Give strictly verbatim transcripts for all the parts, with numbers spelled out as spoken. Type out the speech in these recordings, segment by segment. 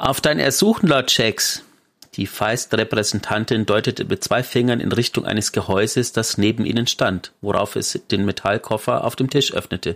Auf dein Ersuchen, Lord Shax. Die Feist-Repräsentantin deutete mit zwei Fingern in Richtung eines Gehäuses, das neben ihnen stand, worauf es den Metallkoffer auf dem Tisch öffnete.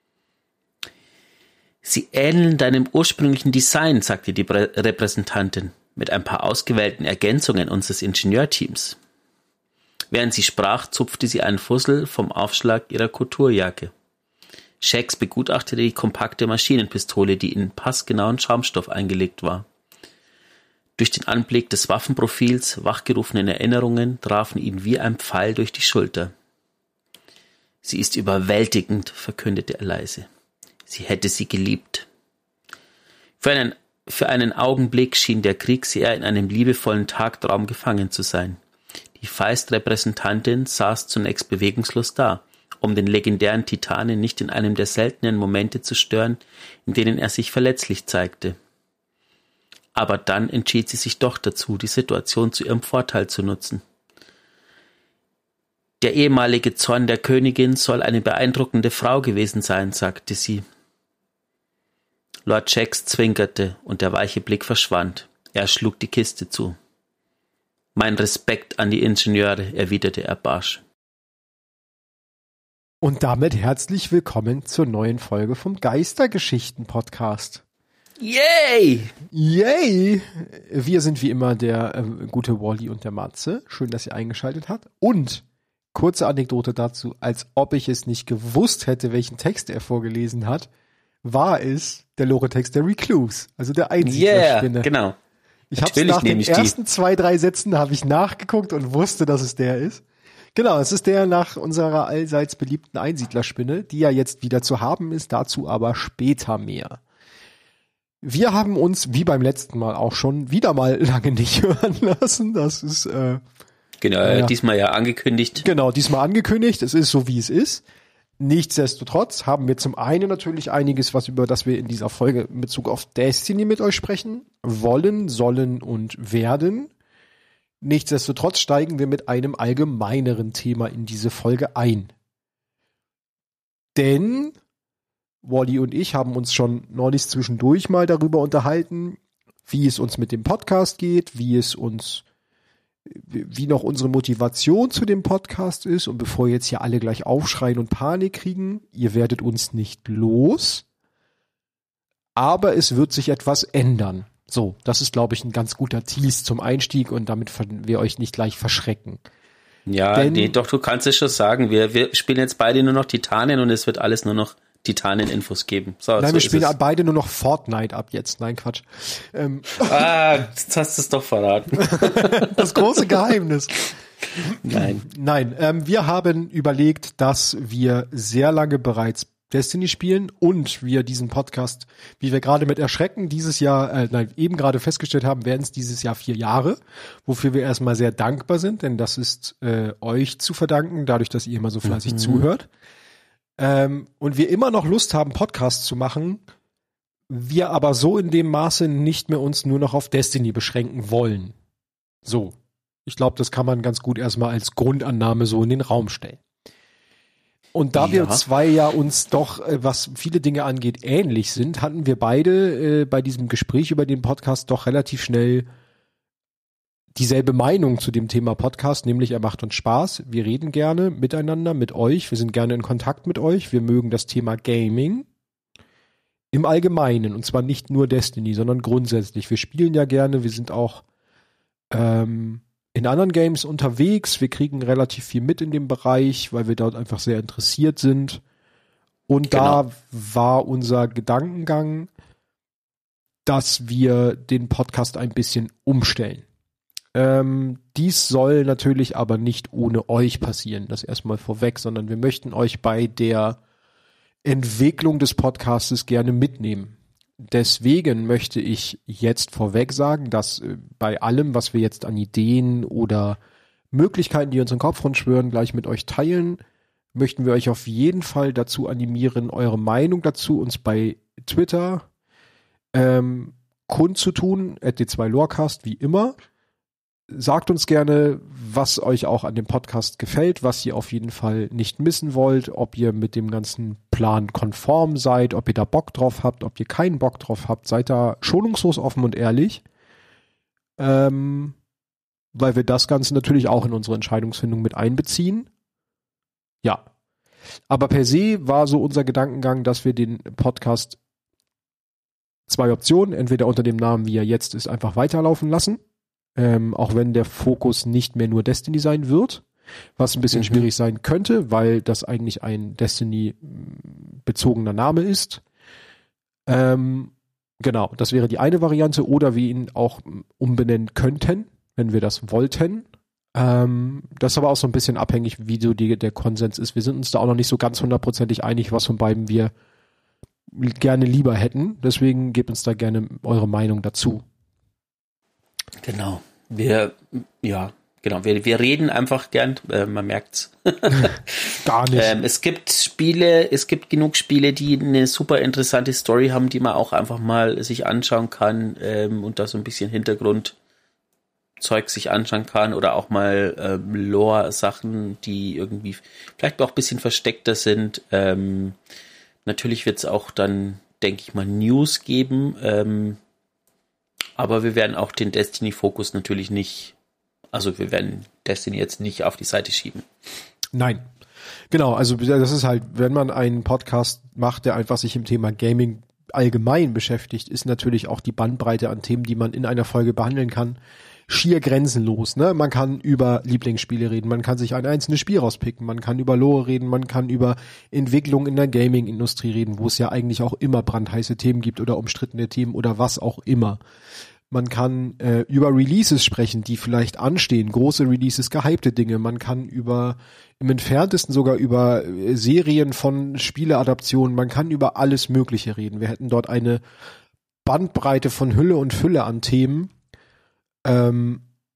Sie ähneln deinem ursprünglichen Design, sagte die Prä- Repräsentantin, mit ein paar ausgewählten Ergänzungen unseres Ingenieurteams. Während sie sprach, zupfte sie einen Fussel vom Aufschlag ihrer Couturejacke. Shax begutachtete die kompakte Maschinenpistole, die in passgenauen Schaumstoff eingelegt war. Durch den Anblick des Waffenprofils, wachgerufenen Erinnerungen trafen ihn wie ein Pfeil durch die Schulter. Sie ist überwältigend, verkündete er leise. Sie hätte sie geliebt. Für einen, für einen Augenblick schien der Kriegseher in einem liebevollen Tagtraum gefangen zu sein. Die Feist-Repräsentantin saß zunächst bewegungslos da, um den legendären Titanen nicht in einem der seltenen Momente zu stören, in denen er sich verletzlich zeigte. Aber dann entschied sie sich doch dazu, die Situation zu ihrem Vorteil zu nutzen. Der ehemalige Zorn der Königin soll eine beeindruckende Frau gewesen sein, sagte sie. Lord Shax zwinkerte und der weiche Blick verschwand. Er schlug die Kiste zu. Mein Respekt an die Ingenieure, erwiderte er barsch. Und damit herzlich willkommen zur neuen Folge vom Geistergeschichten-Podcast. Yay! Yay! Wir sind wie immer der äh, gute Wally und der Matze. Schön, dass ihr eingeschaltet habt. Und kurze Anekdote dazu, als ob ich es nicht gewusst hätte, welchen Text er vorgelesen hat, war es der Lore-Text der Recluse, also der Einsiedlerspinne. Yeah, genau. Ich habe nach den ersten die. zwei, drei Sätzen habe ich nachgeguckt und wusste, dass es der ist. Genau, es ist der nach unserer allseits beliebten Einsiedlerspinne, die ja jetzt wieder zu haben ist, dazu aber später mehr. Wir haben uns, wie beim letzten Mal auch schon, wieder mal lange nicht hören lassen. Das ist äh, genau, äh, diesmal ja angekündigt. Genau, diesmal angekündigt. Es ist so, wie es ist. Nichtsdestotrotz haben wir zum einen natürlich einiges, was über das wir in dieser Folge in Bezug auf Destiny mit euch sprechen wollen, sollen und werden. Nichtsdestotrotz steigen wir mit einem allgemeineren Thema in diese Folge ein. Denn Wally und ich haben uns schon neulich zwischendurch mal darüber unterhalten, wie es uns mit dem Podcast geht, wie es uns, wie noch unsere Motivation zu dem Podcast ist. Und bevor jetzt hier alle gleich aufschreien und Panik kriegen, ihr werdet uns nicht los. Aber es wird sich etwas ändern. So, das ist, glaube ich, ein ganz guter Tease zum Einstieg und damit wir euch nicht gleich verschrecken. Ja, Denn, nee, doch, du kannst es schon sagen. Wir, wir spielen jetzt beide nur noch Titanen und es wird alles nur noch Titanen-Infos geben. So, Nein, so wir spielen es. beide nur noch Fortnite ab jetzt. Nein, Quatsch. Ähm. Ah, jetzt hast du es doch verraten. Das große Geheimnis. Nein. Nein, ähm, wir haben überlegt, dass wir sehr lange bereits Destiny spielen und wir diesen Podcast, wie wir gerade mit Erschrecken dieses Jahr, äh, nein, eben gerade festgestellt haben, werden es dieses Jahr vier Jahre, wofür wir erstmal sehr dankbar sind, denn das ist äh, euch zu verdanken, dadurch, dass ihr immer so fleißig mhm. zuhört. Ähm, und wir immer noch Lust haben, Podcasts zu machen, wir aber so in dem Maße nicht mehr uns nur noch auf Destiny beschränken wollen. So. Ich glaube, das kann man ganz gut erstmal als Grundannahme so in den Raum stellen. Und da ja. wir zwei ja uns doch, was viele Dinge angeht, ähnlich sind, hatten wir beide äh, bei diesem Gespräch über den Podcast doch relativ schnell dieselbe Meinung zu dem Thema Podcast, nämlich er macht uns Spaß. Wir reden gerne miteinander, mit euch. Wir sind gerne in Kontakt mit euch. Wir mögen das Thema Gaming im Allgemeinen. Und zwar nicht nur Destiny, sondern grundsätzlich. Wir spielen ja gerne. Wir sind auch ähm, in anderen Games unterwegs. Wir kriegen relativ viel mit in dem Bereich, weil wir dort einfach sehr interessiert sind. Und genau. da war unser Gedankengang, dass wir den Podcast ein bisschen umstellen. Ähm, dies soll natürlich aber nicht ohne euch passieren, das erstmal vorweg, sondern wir möchten euch bei der Entwicklung des Podcastes gerne mitnehmen. Deswegen möchte ich jetzt vorweg sagen, dass äh, bei allem, was wir jetzt an Ideen oder Möglichkeiten, die uns in den Kopf rumschwören, gleich mit euch teilen, möchten wir euch auf jeden Fall dazu animieren, eure Meinung dazu uns bei Twitter ähm, kundzutun, at d zwei lorecast, wie immer. sagt uns gerne, was euch auch an dem Podcast gefällt, was ihr auf jeden Fall nicht missen wollt, ob ihr mit dem ganzen Plan konform seid, ob ihr da Bock drauf habt, ob ihr keinen Bock drauf habt. Seid da schonungslos offen und ehrlich, ähm, weil wir das Ganze natürlich auch in unsere Entscheidungsfindung mit einbeziehen. Ja, aber per se war so unser Gedankengang, dass wir den Podcast zwei Optionen, entweder unter dem Namen, wie er jetzt ist, einfach weiterlaufen lassen, ähm, auch wenn der Fokus nicht mehr nur Destiny sein wird, was ein bisschen mhm. schwierig sein könnte, weil das eigentlich ein Destiny-bezogener Name ist. Ähm, genau, das wäre die eine Variante, oder wir ihn auch umbenennen könnten, wenn wir das wollten. Ähm, das ist aber auch so ein bisschen abhängig, wie so die, der Konsens ist. Wir sind uns da auch noch nicht so ganz hundertprozentig einig, was von beiden wir gerne lieber hätten. Deswegen gebt uns da gerne eure Meinung dazu. Genau. Wir, ja, genau. Wir, wir reden einfach gern. Äh, man merkt's. Gar nicht. Ähm, es gibt Spiele, es gibt genug Spiele, die eine super interessante Story haben, die man auch einfach mal sich anschauen kann ähm, und da so ein bisschen Hintergrundzeug sich anschauen kann oder auch mal ähm, Lore-Sachen, die irgendwie vielleicht auch ein bisschen versteckter sind. Ähm, natürlich wird es auch dann, denke ich mal, News geben, ähm, aber wir werden auch den Destiny-Fokus natürlich nicht, also wir werden Destiny jetzt nicht auf die Seite schieben. Nein. Genau, also das ist halt, wenn man einen Podcast macht, der einfach sich im Thema Gaming allgemein beschäftigt, ist natürlich auch die Bandbreite an Themen, die man in einer Folge behandeln kann, schier grenzenlos. Ne? Man kann über Lieblingsspiele reden, man kann sich ein einzelnes Spiel rauspicken, man kann über Lore reden, man kann über Entwicklung in der Gaming-Industrie reden, wo es ja eigentlich auch immer brandheiße Themen gibt oder umstrittene Themen oder was auch immer. Man kann äh, über Releases sprechen, die vielleicht anstehen, große Releases, gehypte Dinge. Man kann über, im Entferntesten sogar über äh, Serien von Spieleadaptionen, man kann über alles Mögliche reden. Wir hätten dort eine Bandbreite von Hülle und Fülle an Themen, ähm,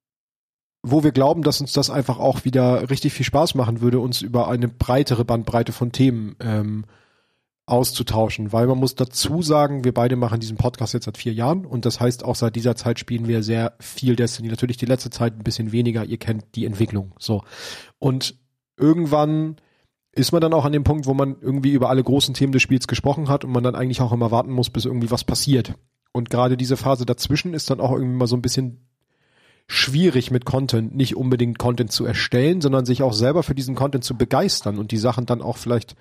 wo wir glauben, dass uns das einfach auch wieder richtig viel Spaß machen würde, uns über eine breitere Bandbreite von Themen ähm, auszutauschen, weil man muss dazu sagen, wir beide machen diesen Podcast jetzt seit vier Jahren und das heißt auch seit dieser Zeit spielen wir sehr viel Destiny. Natürlich die letzte Zeit ein bisschen weniger, ihr kennt die Entwicklung, so. Und irgendwann ist man dann auch an dem Punkt, wo man irgendwie über alle großen Themen des Spiels gesprochen hat und man dann eigentlich auch immer warten muss, bis irgendwie was passiert. Und gerade diese Phase dazwischen ist dann auch irgendwie mal so ein bisschen schwierig mit Content, nicht unbedingt Content zu erstellen, sondern sich auch selber für diesen Content zu begeistern und die Sachen dann auch vielleicht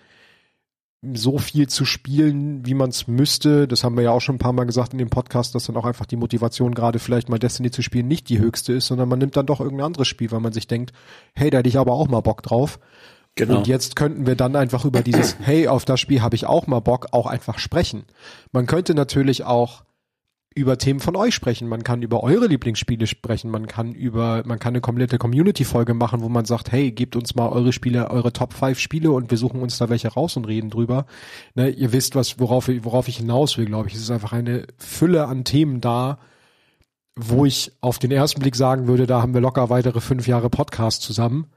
so viel zu spielen, wie man es müsste. Das haben wir ja auch schon ein paar Mal gesagt in dem Podcast, dass dann auch einfach die Motivation, gerade vielleicht mal Destiny zu spielen, nicht die höchste ist, sondern man nimmt dann doch irgendein anderes Spiel, weil man sich denkt, hey, da hätte ich aber auch mal Bock drauf. Genau. Und jetzt könnten wir dann einfach über dieses, hey, auf das Spiel habe ich auch mal Bock, auch einfach sprechen. Man könnte natürlich auch über Themen von euch sprechen. Man kann über eure Lieblingsspiele sprechen. Man kann über, man kann eine komplette Community-Folge machen, wo man sagt, hey, gebt uns mal eure Spiele, eure Top fünf Spiele und wir suchen uns da welche raus und reden drüber. Ne, ihr wisst, was, worauf, worauf ich hinaus will, glaube ich. Es ist einfach eine Fülle an Themen da, wo ich auf den ersten Blick sagen würde, da haben wir locker weitere fünf Jahre Podcast zusammen.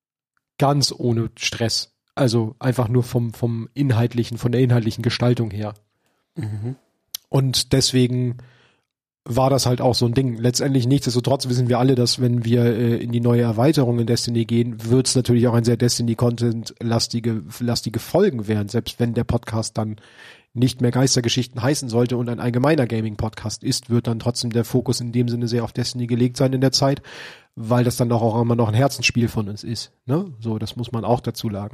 Ganz ohne Stress. Also einfach nur vom, vom inhaltlichen, von der inhaltlichen Gestaltung her. Mhm. Und deswegen war das halt auch so ein Ding. Letztendlich nichtsdestotrotz wissen wir alle, dass wenn wir äh, in die neue Erweiterung in Destiny gehen, wird es natürlich auch ein sehr Destiny-Content-lastige lastige Folgen werden, selbst wenn der Podcast dann nicht mehr Geistergeschichten heißen sollte und ein allgemeiner Gaming-Podcast ist, wird dann trotzdem der Fokus in dem Sinne sehr auf Destiny gelegt sein in der Zeit, weil das dann doch auch immer noch ein Herzensspiel von uns ist. Ne? So, das muss man auch dazu sagen.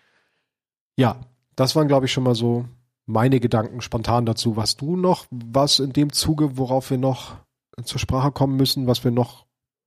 Ja, das waren, glaube ich, schon mal so meine Gedanken spontan dazu. Was du noch, was in dem Zuge, worauf wir noch zur Sprache kommen müssen, was wir noch,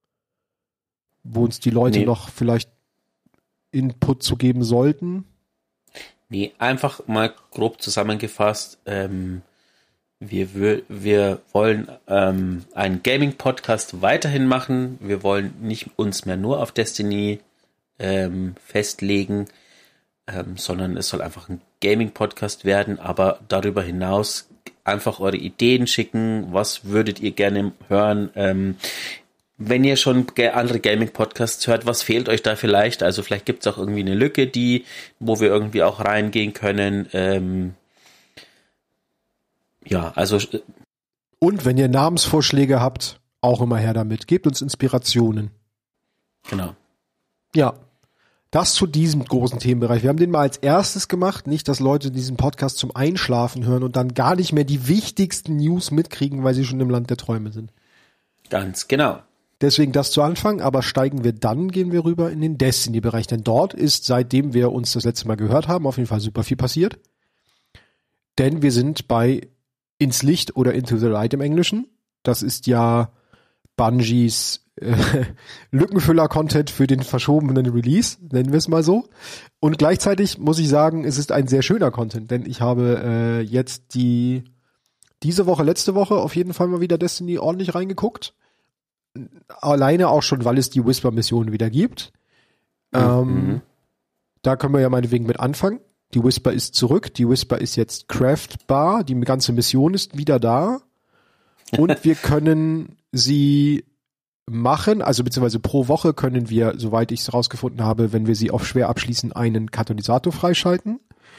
wo uns die Leute nee. noch vielleicht Input zu geben sollten? Nee, einfach mal grob zusammengefasst, ähm, wir, wir wollen ähm, einen Gaming-Podcast weiterhin machen. Wir wollen nicht uns mehr nur auf Destiny ähm, festlegen, ähm, sondern es soll einfach ein Gaming-Podcast werden, aber darüber hinaus einfach eure Ideen schicken. Was würdet ihr gerne hören? Ähm, wenn ihr schon andere Gaming-Podcasts hört, was fehlt euch da vielleicht? Also vielleicht gibt es auch irgendwie eine Lücke, die, wo wir irgendwie auch reingehen können. Ähm, ja, also und wenn ihr Namensvorschläge habt, auch immer her damit. Gebt uns Inspirationen. Genau. Ja, das zu diesem großen Themenbereich. Wir haben den mal als erstes gemacht, nicht, dass Leute diesen Podcast zum Einschlafen hören und dann gar nicht mehr die wichtigsten News mitkriegen, weil sie schon im Land der Träume sind. Ganz genau. Deswegen das zu Anfang, aber steigen wir dann, gehen wir rüber in den Destiny-Bereich, denn dort ist, seitdem wir uns das letzte Mal gehört haben, auf jeden Fall super viel passiert. Denn wir sind bei Ins Licht oder Into the Light im Englischen. Das ist ja Bungies äh, Lückenfüller-Content für den verschobenen Release, nennen wir es mal so. Und gleichzeitig muss ich sagen, es ist ein sehr schöner Content, denn ich habe äh, jetzt die diese Woche, letzte Woche auf jeden Fall mal wieder Destiny ordentlich reingeguckt. Alleine auch schon, weil es die Whisper-Mission wieder gibt. Mhm. Ähm, da können wir ja meinetwegen mit anfangen. Die Whisper ist zurück. Die Whisper ist jetzt craftbar. Die ganze Mission ist wieder da. Und wir können sie machen, also beziehungsweise pro Woche können wir, soweit ich es rausgefunden habe, wenn wir sie auf schwer abschließen, einen Katalysator freischalten.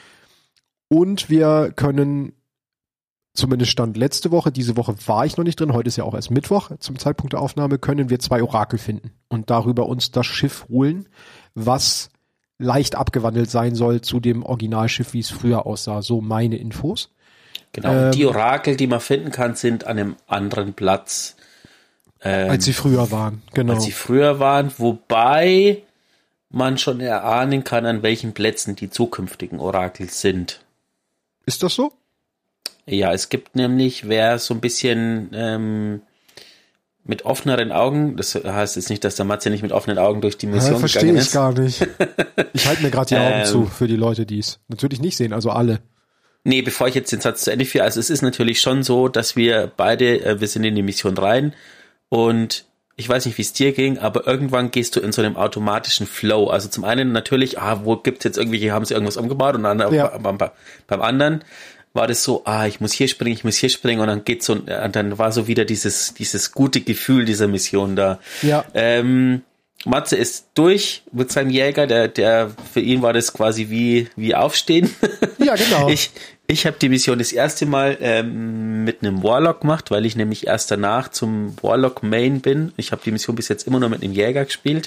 Und wir können, zumindest stand letzte Woche, diese Woche war ich noch nicht drin, heute ist ja auch erst Mittwoch zum Zeitpunkt der Aufnahme, können wir zwei Orakel finden und darüber uns das Schiff holen, was leicht abgewandelt sein soll zu dem Originalschiff, wie es früher aussah. So meine Infos. Genau, ähm, die Orakel, die man finden kann, sind an einem anderen Platz. Ähm, als sie früher waren, genau. Als sie früher waren, wobei man schon erahnen kann, an welchen Plätzen die zukünftigen Orakel sind. Ist das so? Ja, es gibt nämlich, wer so ein bisschen ähm, mit offeneren Augen, das heißt jetzt nicht, dass der Matze nicht mit offenen Augen durch die Mission ja, gegangen ist. Verstehe ich gar nicht. Ich halte mir gerade die Augen ähm, zu für die Leute, die es natürlich nicht sehen, also alle. Nee, bevor ich jetzt den Satz zu Ende führe, also es ist natürlich schon so, dass wir beide, äh, wir sind in die Mission rein und ich weiß nicht, wie es dir ging, aber irgendwann gehst du in so einem automatischen Flow. Also zum einen natürlich, ah, wo gibt's jetzt irgendwelche, haben sie irgendwas umgebaut und dann ja. beim, beim anderen war das so, ah, ich muss hier springen, ich muss hier springen und dann geht's so, und dann war so wieder dieses, dieses gute Gefühl dieser Mission da. Ja. Ähm, Matze ist durch mit seinem Jäger, der, der, für ihn war das quasi wie, wie Aufstehen. Ja, genau. Ich, ich habe die Mission das erste Mal ähm, mit einem Warlock gemacht, weil ich nämlich erst danach zum Warlock Main bin. Ich habe die Mission bis jetzt immer nur mit einem Jäger gespielt.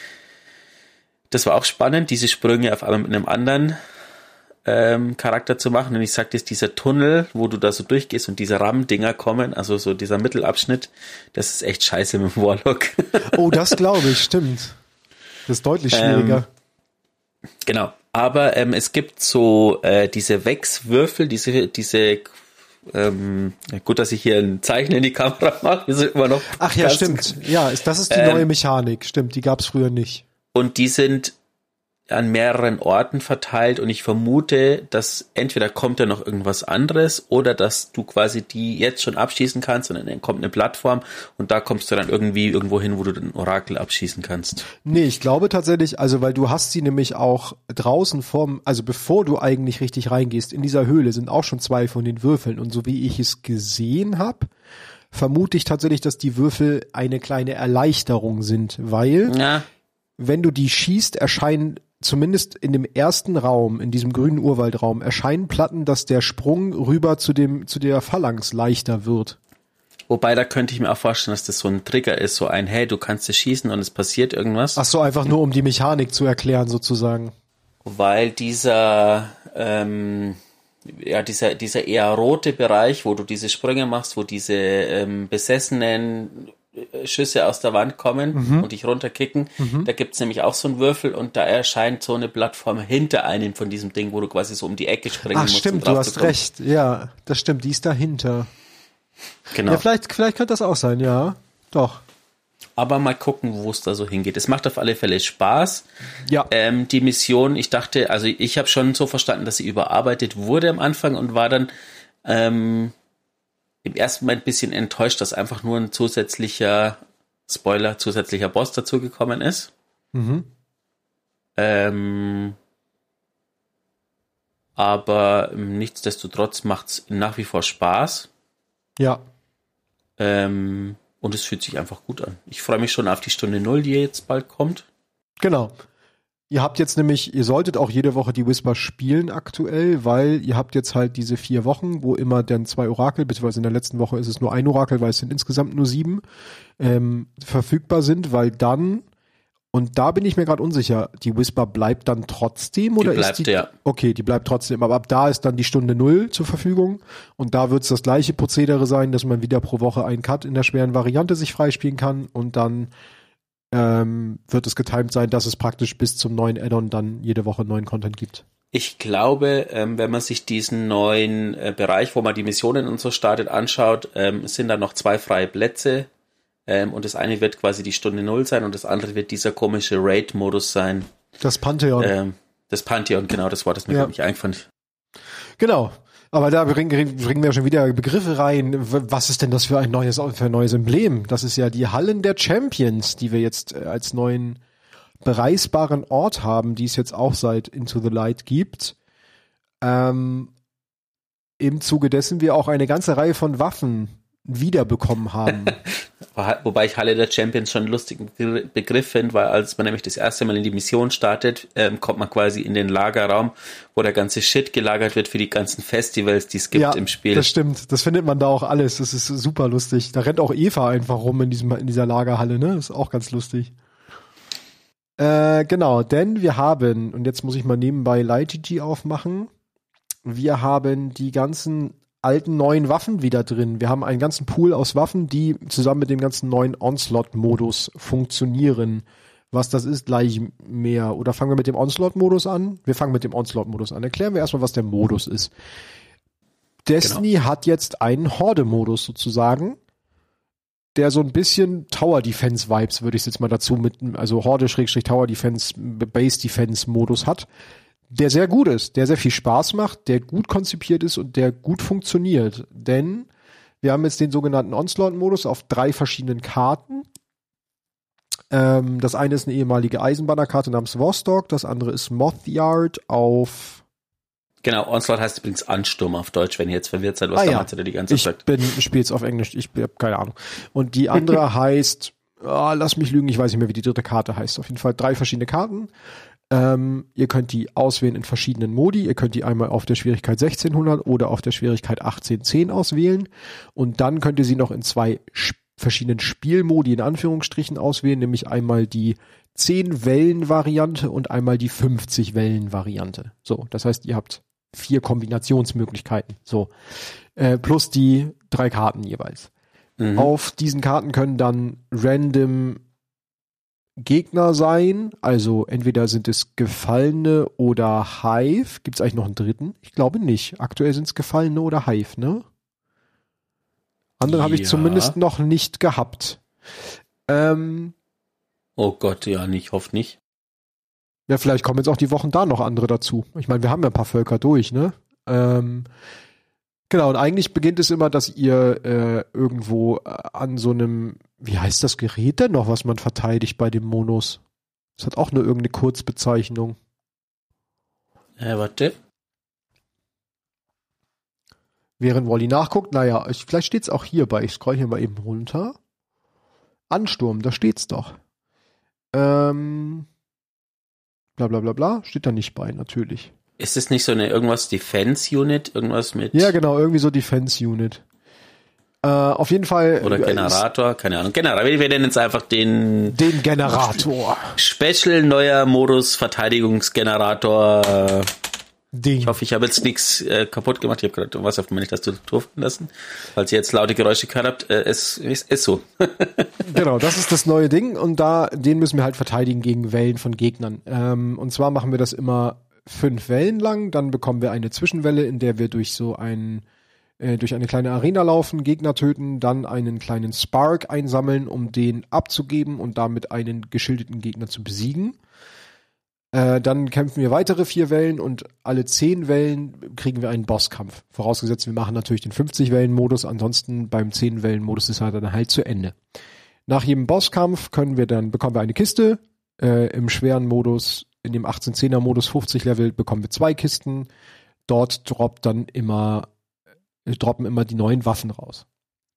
Das war auch spannend, diese Sprünge auf einmal mit einem anderen ähm, Charakter zu machen. Und ich sagte, ist dieser Tunnel, wo du da so durchgehst und diese Ramm-Dinger kommen, also so dieser Mittelabschnitt, das ist echt scheiße mit dem Warlock. Oh, das glaube ich, stimmt. Das ist deutlich schwieriger. Ähm, genau. Aber ähm, es gibt so äh, diese Wechswürfel, diese, diese ähm, gut, dass ich hier ein Zeichen in die Kamera mache. Wir sind immer noch. Ach ja, stimmt. Ja, ist, das ist die ähm, neue Mechanik. Stimmt, die gab es früher nicht. Und die sind an mehreren Orten verteilt und ich vermute, dass entweder kommt da noch irgendwas anderes oder dass du quasi die jetzt schon abschießen kannst und dann kommt eine Plattform und da kommst du dann irgendwie irgendwo hin, wo du den Orakel abschießen kannst. Nee, ich glaube tatsächlich, also weil du hast sie nämlich auch draußen vorm, also bevor du eigentlich richtig reingehst, in dieser Höhle sind auch schon zwei von den Würfeln und so wie ich es gesehen habe, vermute ich tatsächlich, dass die Würfel eine kleine Erleichterung sind, weil ja. wenn du die schießt, erscheinen zumindest in dem ersten Raum, in diesem grünen Urwaldraum, erscheinen Platten, dass der Sprung rüber zu dem zu der Phalanx leichter wird. Wobei, da könnte ich mir auch vorstellen, dass das so ein Trigger ist, so ein, hey, du kannst es schießen und es passiert irgendwas. Ach so, einfach nur, um die Mechanik zu erklären, sozusagen. Weil dieser, ähm, ja, dieser, dieser eher rote Bereich, wo du diese Sprünge machst, wo diese ähm, besessenen Schüsse aus der Wand kommen mhm. und dich runterkicken. Mhm. Da gibt's nämlich auch so einen Würfel und da erscheint so eine Plattform hinter einem von diesem Ding, wo du quasi so um die Ecke springen Ach, musst. Ach stimmt, du hast recht. Ja, das stimmt, die ist dahinter. Genau. Ja, vielleicht, vielleicht könnte das auch sein, ja. Doch. Aber mal gucken, wo es da so hingeht. Es macht auf alle Fälle Spaß. Ja. Ähm, die Mission, ich dachte, also ich habe schon so verstanden, dass sie überarbeitet wurde am Anfang und war dann ähm, im ersten Mal ein bisschen enttäuscht, dass einfach nur ein zusätzlicher, Spoiler, zusätzlicher Boss dazugekommen ist. Mhm. Ähm, aber nichtsdestotrotz macht's nach wie vor Spaß. Ja. Ähm, und es fühlt sich einfach gut an. Ich freue mich schon auf die Stunde Null, die jetzt bald kommt. Genau. Ihr habt jetzt nämlich, ihr solltet auch jede Woche die Whisper spielen aktuell, weil ihr habt jetzt halt diese vier Wochen, wo immer dann zwei Orakel, beziehungsweise in der letzten Woche ist es nur ein Orakel, weil es sind insgesamt nur sieben, ähm, verfügbar sind, weil dann, und da bin ich mir gerade unsicher, die Whisper bleibt dann trotzdem oder die bleibt, ist die? Ja. Okay, die bleibt trotzdem, aber ab da ist dann die Stunde Null zur Verfügung und da wird es das gleiche Prozedere sein, dass man wieder pro Woche einen Cut in der schweren Variante sich freispielen kann und dann ähm, wird es getimed sein, dass es praktisch bis zum neuen Add-on dann jede Woche neuen Content gibt. Ich glaube, ähm, wenn man sich diesen neuen äh, Bereich, wo man die Missionen und so startet, anschaut, ähm, sind da noch zwei freie Plätze. Ähm, und das eine wird quasi die Stunde Null sein und das andere wird dieser komische Raid-Modus sein. Das Pantheon. Ähm, das Pantheon, genau, das Wort, das mir Ja. nicht eingefallen. Genau. Aber da bringen, bringen wir schon wieder Begriffe rein. Was ist denn das für ein neues, für ein neues Emblem? Das ist ja die Hallen der Champions, die wir jetzt als neuen bereisbaren Ort haben, die es jetzt auch seit Into the Light gibt. Ähm, im Zuge dessen wir auch eine ganze Reihe von Waffen wiederbekommen haben. Wobei ich Halle der Champions schon einen lustigen Begriff finde, weil als man nämlich das erste Mal in die Mission startet, ähm, kommt man quasi in den Lagerraum, wo der ganze Shit gelagert wird für die ganzen Festivals, die es gibt ja, im Spiel. Das stimmt, das findet man da auch alles, das ist super lustig. Da rennt auch Eva einfach rum in diesem in dieser Lagerhalle, ne? Das ist auch ganz lustig. Äh, genau, denn wir haben, und jetzt muss ich mal nebenbei LightGG aufmachen, wir haben die ganzen alten neuen Waffen wieder drin. Wir haben einen ganzen Pool aus Waffen, die zusammen mit dem ganzen neuen Onslaught-Modus funktionieren. Was das ist, gleich mehr. Oder fangen wir mit dem Onslaught-Modus an? Wir fangen mit dem Onslaught-Modus an. Erklären wir erstmal, was der Modus ist. Destiny genau. hat jetzt einen Horde-Modus sozusagen, der so ein bisschen Tower-Defense-Vibes, würde ich jetzt mal dazu mit, also Horde-Tower-Defense, Base-Defense-Modus hat, der sehr gut ist, der sehr viel Spaß macht, der gut konzipiert ist und der gut funktioniert. Denn wir haben jetzt den sogenannten Onslaught-Modus auf drei verschiedenen Karten. Ähm, das eine ist eine ehemalige Eisenbahnerkarte namens Vostok, das andere ist Moth-Yard auf... Genau, Onslaught heißt übrigens Ansturm auf Deutsch, wenn ihr jetzt verwirrt seid, was ah, da ja. meinst du die ganze ich Zeit? Ich bin, spiele jetzt auf Englisch, ich habe keine Ahnung. Und die andere heißt, oh, lass mich lügen, ich weiß nicht mehr, wie die dritte Karte heißt. Auf jeden Fall drei verschiedene Karten. Ähm, ihr könnt die auswählen in verschiedenen Modi. Ihr könnt die einmal auf der Schwierigkeit sechzehnhundert oder auf der Schwierigkeit achtzehnhundertzehn auswählen. Und dann könnt ihr sie noch in zwei sp- verschiedenen Spielmodi in Anführungsstrichen auswählen, nämlich einmal die zehn-Wellen-Variante und einmal die fünfzig-Wellen-Variante. So, das heißt, ihr habt vier Kombinationsmöglichkeiten. So, äh, plus die drei Karten jeweils. Mhm. Auf diesen Karten können dann random Gegner sein, also entweder sind es Gefallene oder Hive. Gibt es eigentlich noch einen dritten? Ich glaube nicht. Aktuell sind es Gefallene oder Hive, ne? Andere ja. habe ich zumindest noch nicht gehabt. Ähm, oh Gott, ja, ich hoffe nicht. Ja, vielleicht kommen jetzt auch die Wochen da noch andere dazu. Ich meine, wir haben ja ein paar Völker durch, ne? Ähm, genau, und eigentlich beginnt es immer, dass ihr äh, irgendwo äh, an so einem, wie heißt das Gerät denn noch, was man verteidigt bei dem Monos? Das hat auch nur irgendeine Kurzbezeichnung. Äh, warte. Während Wally nachguckt, naja, ich, vielleicht steht's auch hier bei, ich scroll hier mal eben runter. Ansturm, da steht's doch. Ähm, bla bla bla bla, steht da nicht bei, natürlich. Ist es nicht so eine irgendwas Defense Unit, irgendwas mit... Ja, genau, irgendwie so Defense Unit. Äh, auf jeden Fall... Oder Generator, keine Ahnung. Generator, wir nennen jetzt einfach den... Den Generator. Special neuer Modus Verteidigungsgenerator... Ding. Ich hoffe, ich habe jetzt nichts äh, kaputt gemacht. Ich habe gerade was auf meine Tastatur lassen. Falls ihr jetzt laute Geräusche gehört habt, äh, es ist, ist so. Genau, das ist das neue Ding und da, den müssen wir halt verteidigen gegen Wellen von Gegnern. Ähm, und zwar machen wir das immer fünf Wellen lang, dann bekommen wir eine Zwischenwelle, in der wir durch so ein, äh, durch eine kleine Arena laufen, Gegner töten, dann einen kleinen Spark einsammeln, um den abzugeben und damit einen geschildeten Gegner zu besiegen. Äh, dann kämpfen wir weitere vier Wellen und alle zehn Wellen kriegen wir einen Bosskampf. Vorausgesetzt, wir machen natürlich den fünfzig-Wellen-Modus, ansonsten beim zehn-Wellen-Modus ist er dann halt zu Ende. Nach jedem Bosskampf können wir dann, bekommen wir eine Kiste, äh, im schweren Modus, in dem achtzehn-Zehner-Modus fünfzig Level bekommen wir zwei Kisten. Dort droppt dann immer, äh, droppen immer die neuen Waffen raus.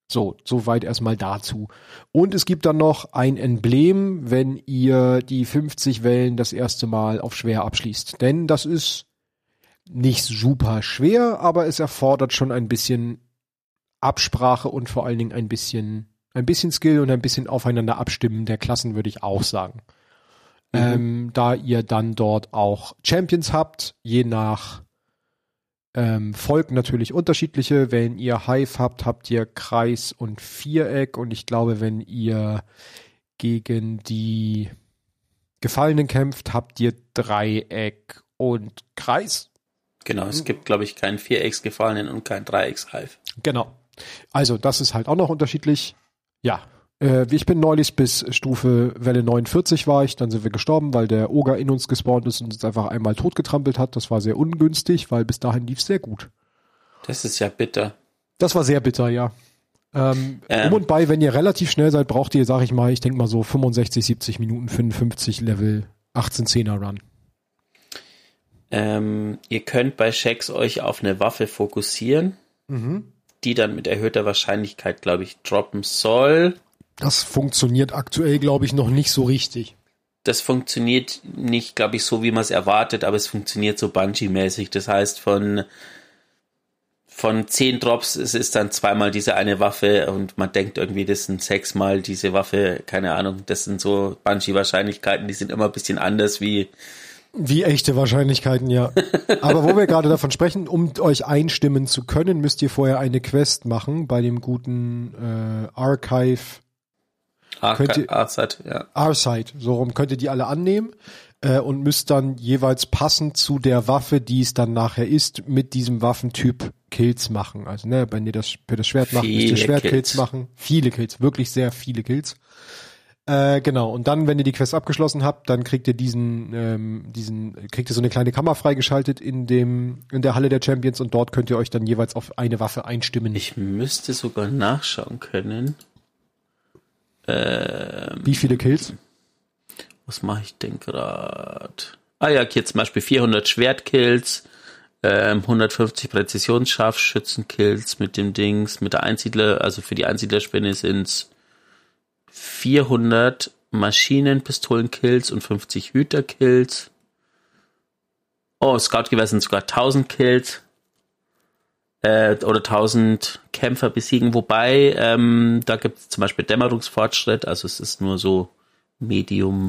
So, soweit erstmal dazu. Und es gibt dann noch ein Emblem, wenn ihr die fünfzig Wellen das erste Mal auf schwer abschließt. Denn das ist nicht super schwer, aber es erfordert schon ein bisschen Absprache und vor allen Dingen ein bisschen, ein bisschen Skill und ein bisschen aufeinander abstimmen der Klassen, würde ich auch sagen. Mhm. Ähm, da ihr dann dort auch Champions habt, je nach Ähm, Volk natürlich unterschiedliche. Wenn ihr Hive habt, habt ihr Kreis und Viereck. Und ich glaube, wenn ihr gegen die Gefallenen kämpft, habt ihr Dreieck und Kreis. Genau, es gibt, glaube ich, keinen Vierecks-Gefallenen und keinen Dreiecks-Hive. Genau. Also das ist halt auch noch unterschiedlich. Ja, äh, ich bin neulich bis Stufe Welle neunundvierzig war ich, dann sind wir gestorben, weil der Oger in uns gespawnt ist und uns einfach einmal totgetrampelt hat. Das war sehr ungünstig, weil bis dahin lief es sehr gut. Das ist ja bitter. Das war sehr bitter, ja. Ähm, ähm, um und bei, wenn ihr relativ schnell seid, braucht ihr, sag ich mal, ich denke mal so fünfundsechzig, siebzig Minuten, fünfundfünfzig Level, achtzehn zehner Run. Ähm, ihr könnt bei Shax euch auf eine Waffe fokussieren, mhm. die dann mit erhöhter Wahrscheinlichkeit, glaube ich, droppen soll. Das funktioniert aktuell, glaube ich, noch nicht so richtig. Das funktioniert nicht, glaube ich, so, wie man es erwartet, aber es funktioniert so Bungie-mäßig. Das heißt, von, von zehn Drops es ist dann zweimal diese eine Waffe und man denkt irgendwie, das sind sechsmal diese Waffe, keine Ahnung. Das sind so Bungie-Wahrscheinlichkeiten, die sind immer ein bisschen anders wie... Wie echte Wahrscheinlichkeiten, ja. Aber wo wir gerade davon sprechen, um euch einstimmen zu können, müsst ihr vorher eine Quest machen bei dem guten äh, Archive... Archive, Arcite, ja. Arcite, so rum könnt ihr die alle annehmen äh, und müsst dann jeweils passend zu der Waffe, die es dann nachher ist, mit diesem Waffentyp Kills machen. Also ne, wenn ihr das für das Schwert macht, müsst ihr Schwertkills machen. Viele Kills, wirklich sehr viele Kills. Äh, genau, und dann, wenn ihr die Quest abgeschlossen habt, dann kriegt ihr diesen, ähm, diesen, kriegt ihr so eine kleine Kammer freigeschaltet in dem, in der Halle der Champions und dort könnt ihr euch dann jeweils auf eine Waffe einstimmen. Ich müsste sogar nachschauen können. Ähm, Wie viele Kills? Was mache ich denn gerade? Ah ja, hier zum Beispiel vierhundert Schwertkills, ähm, hundertfünfzig Präzisionsscharfschützenkills mit dem Dings, mit der Einsiedler, also für die Einsiedlerspinne sind es vierhundert Maschinenpistolenkills und fünfzig Hüterkills. Oh, Scoutgewehr sind sogar tausend Kills. Oder tausend Kämpfer besiegen, wobei ähm, da gibt es zum Beispiel Dämmerungsfortschritt, also es ist nur so Medium.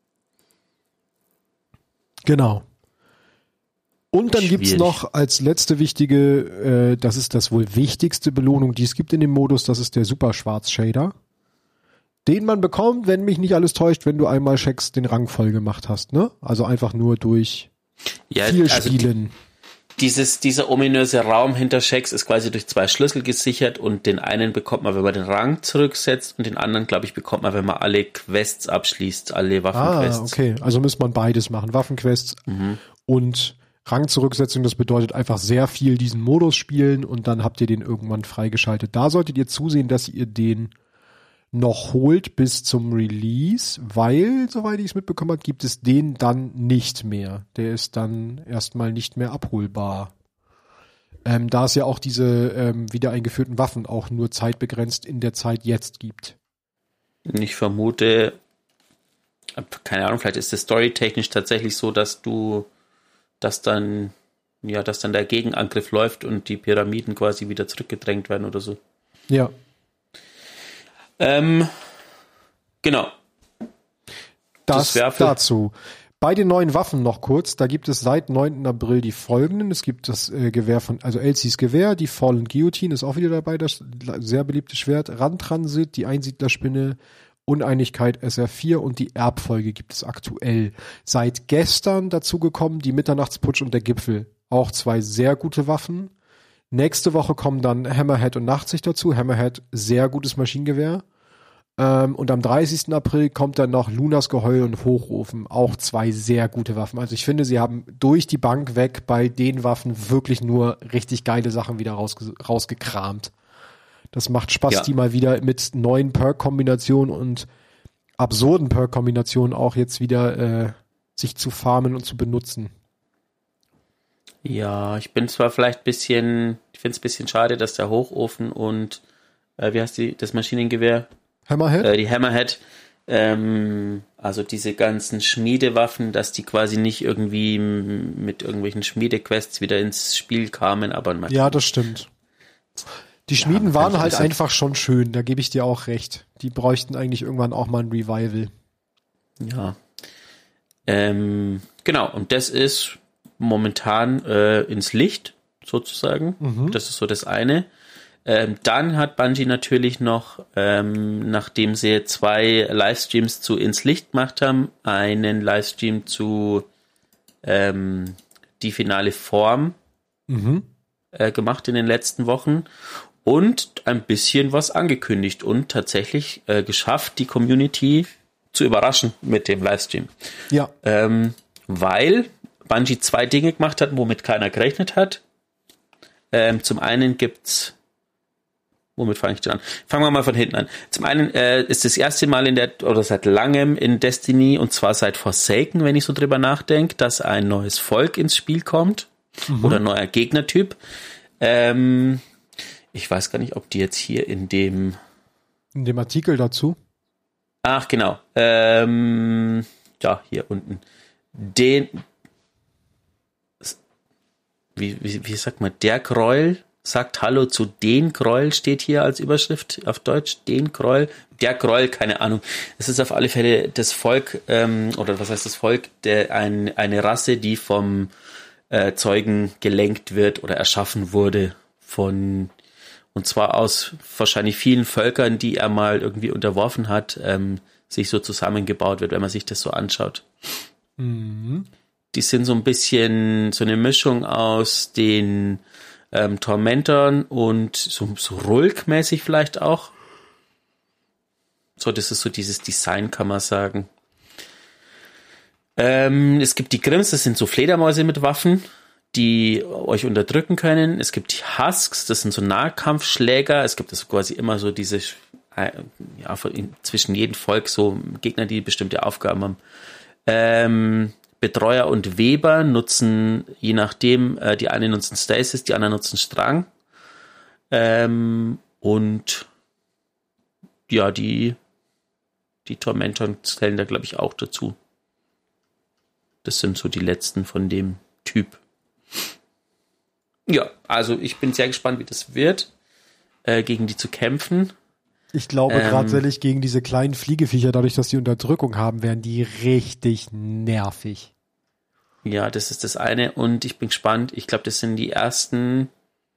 Genau. Und dann Schwierig. Gibt's noch als letzte wichtige, äh, das ist das wohl wichtigste Belohnung, die es gibt in dem Modus, das ist der Super-Schwarz-Shader, den man bekommt, wenn mich nicht alles täuscht, wenn du einmal Shax den Rang voll gemacht hast, ne? Also einfach nur durch ja, viel also Spielen. Die, Dieses, dieser ominöse Raum hinter Shax ist quasi durch zwei Schlüssel gesichert und den einen bekommt man, wenn man den Rang zurücksetzt und den anderen, glaube ich, bekommt man, wenn man alle Quests abschließt, alle Waffenquests. Ah, okay. Also muss man beides machen. Waffenquests mhm. und Rangzurücksetzung. Das bedeutet einfach sehr viel diesen Modus spielen und dann habt ihr den irgendwann freigeschaltet. Da solltet ihr zusehen, dass ihr den noch holt bis zum Release, weil, soweit ich es mitbekommen habe, gibt es den dann nicht mehr. Der ist dann erstmal nicht mehr abholbar. Ähm, da es ja auch diese ähm, wieder eingeführten Waffen auch nur zeitbegrenzt in der Zeit jetzt gibt. Ich vermute, keine Ahnung, vielleicht ist es storytechnisch tatsächlich so, dass du, dass dann, ja, dass dann der Gegenangriff läuft und die Pyramiden quasi wieder zurückgedrängt werden oder so. Ja. Ähm, genau. Das, das dazu. Bei den neuen Waffen noch kurz, da gibt es seit neunten April die folgenden. Es gibt das äh, Gewehr von, also Elsys Gewehr, die Fallen Guillotine ist auch wieder dabei, das sehr beliebte Schwert, Randtransit, die Einsiedlerspinne, Uneinigkeit S R vier und die Erbfolge gibt es aktuell. Seit gestern dazugekommen die Mitternachtsputsch und der Gipfel. Auch zwei sehr gute Waffen. Nächste Woche kommen dann Hammerhead und Nachtsicht dazu. Hammerhead, sehr gutes Maschinengewehr. Ähm, und am dreißigsten April kommt dann noch Lunas Geheul und Hochofen. Auch zwei sehr gute Waffen. Also ich finde, sie haben durch die Bank weg bei den Waffen wirklich nur richtig geile Sachen wieder rausge- rausgekramt. Das macht Spaß, ja. Die mal wieder mit neuen Perk-Kombinationen und absurden Perk-Kombinationen auch jetzt wieder äh, sich zu farmen und zu benutzen. Ja, ich bin zwar vielleicht ein bisschen, ich finde es ein bisschen schade, dass der Hochofen und äh, wie heißt die, das Maschinengewehr? Hammerhead? Äh, die Hammerhead. Ähm, also diese ganzen Schmiedewaffen, dass die quasi nicht irgendwie m- mit irgendwelchen Schmiedequests wieder ins Spiel kamen, aber man Ja, das stimmt. Die Schmieden man waren kann halt das halt- einfach schon schön, da gebe ich dir auch recht. Die bräuchten eigentlich irgendwann auch mal ein Revival. Ja. Ähm, genau, und das ist momentan äh, ins Licht, sozusagen. Mhm. Das ist so das eine. Ähm, dann hat Bungie natürlich noch, ähm, nachdem sie zwei Livestreams zu ins Licht gemacht haben, einen Livestream zu ähm, die finale Form Mhm. äh, gemacht in den letzten Wochen und ein bisschen was angekündigt und tatsächlich äh, geschafft, die Community zu überraschen mit dem Livestream. Ja, Ähm, weil Bungie zwei Dinge gemacht hat, womit keiner gerechnet hat. Ähm, zum einen gibt's, womit fange ich denn an? Fangen wir mal von hinten an. Zum einen äh, ist das erste Mal in der, oder seit langem in Destiny, und zwar seit Forsaken, wenn ich so drüber nachdenke, dass ein neues Volk ins Spiel kommt. Oder ein neuer Gegnertyp. Ähm, ich weiß gar nicht, ob die jetzt hier in dem, in dem Artikel dazu. ach genau, ähm, ja, hier unten, den, wie, wie, wie sagt man, der Gräuel sagt Hallo zu den Gräuel, steht hier als Überschrift auf Deutsch, den Gräuel, der Gräuel, keine Ahnung. Es ist auf alle Fälle das Volk, ähm, oder was heißt das Volk, der ein, eine Rasse, die vom äh, Zeugen gelenkt wird oder erschaffen wurde von, und zwar aus wahrscheinlich vielen Völkern, die er mal irgendwie unterworfen hat, ähm, sich so zusammengebaut wird, wenn man sich das so anschaut. Mhm. Die sind so ein bisschen so eine Mischung aus den ähm, Tormentern und so, so Rulk-mäßig vielleicht auch. So, das ist so dieses Design, kann man sagen. Ähm, es gibt die Grimms, das sind so Fledermäuse mit Waffen, die euch unterdrücken können. Es gibt die Husks, das sind so Nahkampfschläger. Es gibt also quasi immer so diese, äh, ja, von, zwischen jedem Volk so Gegner, die bestimmte Aufgaben haben. Ähm, Betreuer und Weber nutzen, je nachdem, äh, die einen nutzen Stasis, die anderen nutzen Strang. Ähm, und ja, die, die Tormentoren zählen da, glaube ich, auch dazu. Das sind so die letzten von dem Typ. Ja, also ich bin sehr gespannt, wie das wird, äh, gegen die zu kämpfen. Ich glaube Ähm, tatsächlich gegen diese kleinen Fliegeviecher, dadurch, dass die Unterdrückung haben, werden die richtig nervig. Ja, das ist das eine. Und ich bin gespannt. Ich glaube, das sind die ersten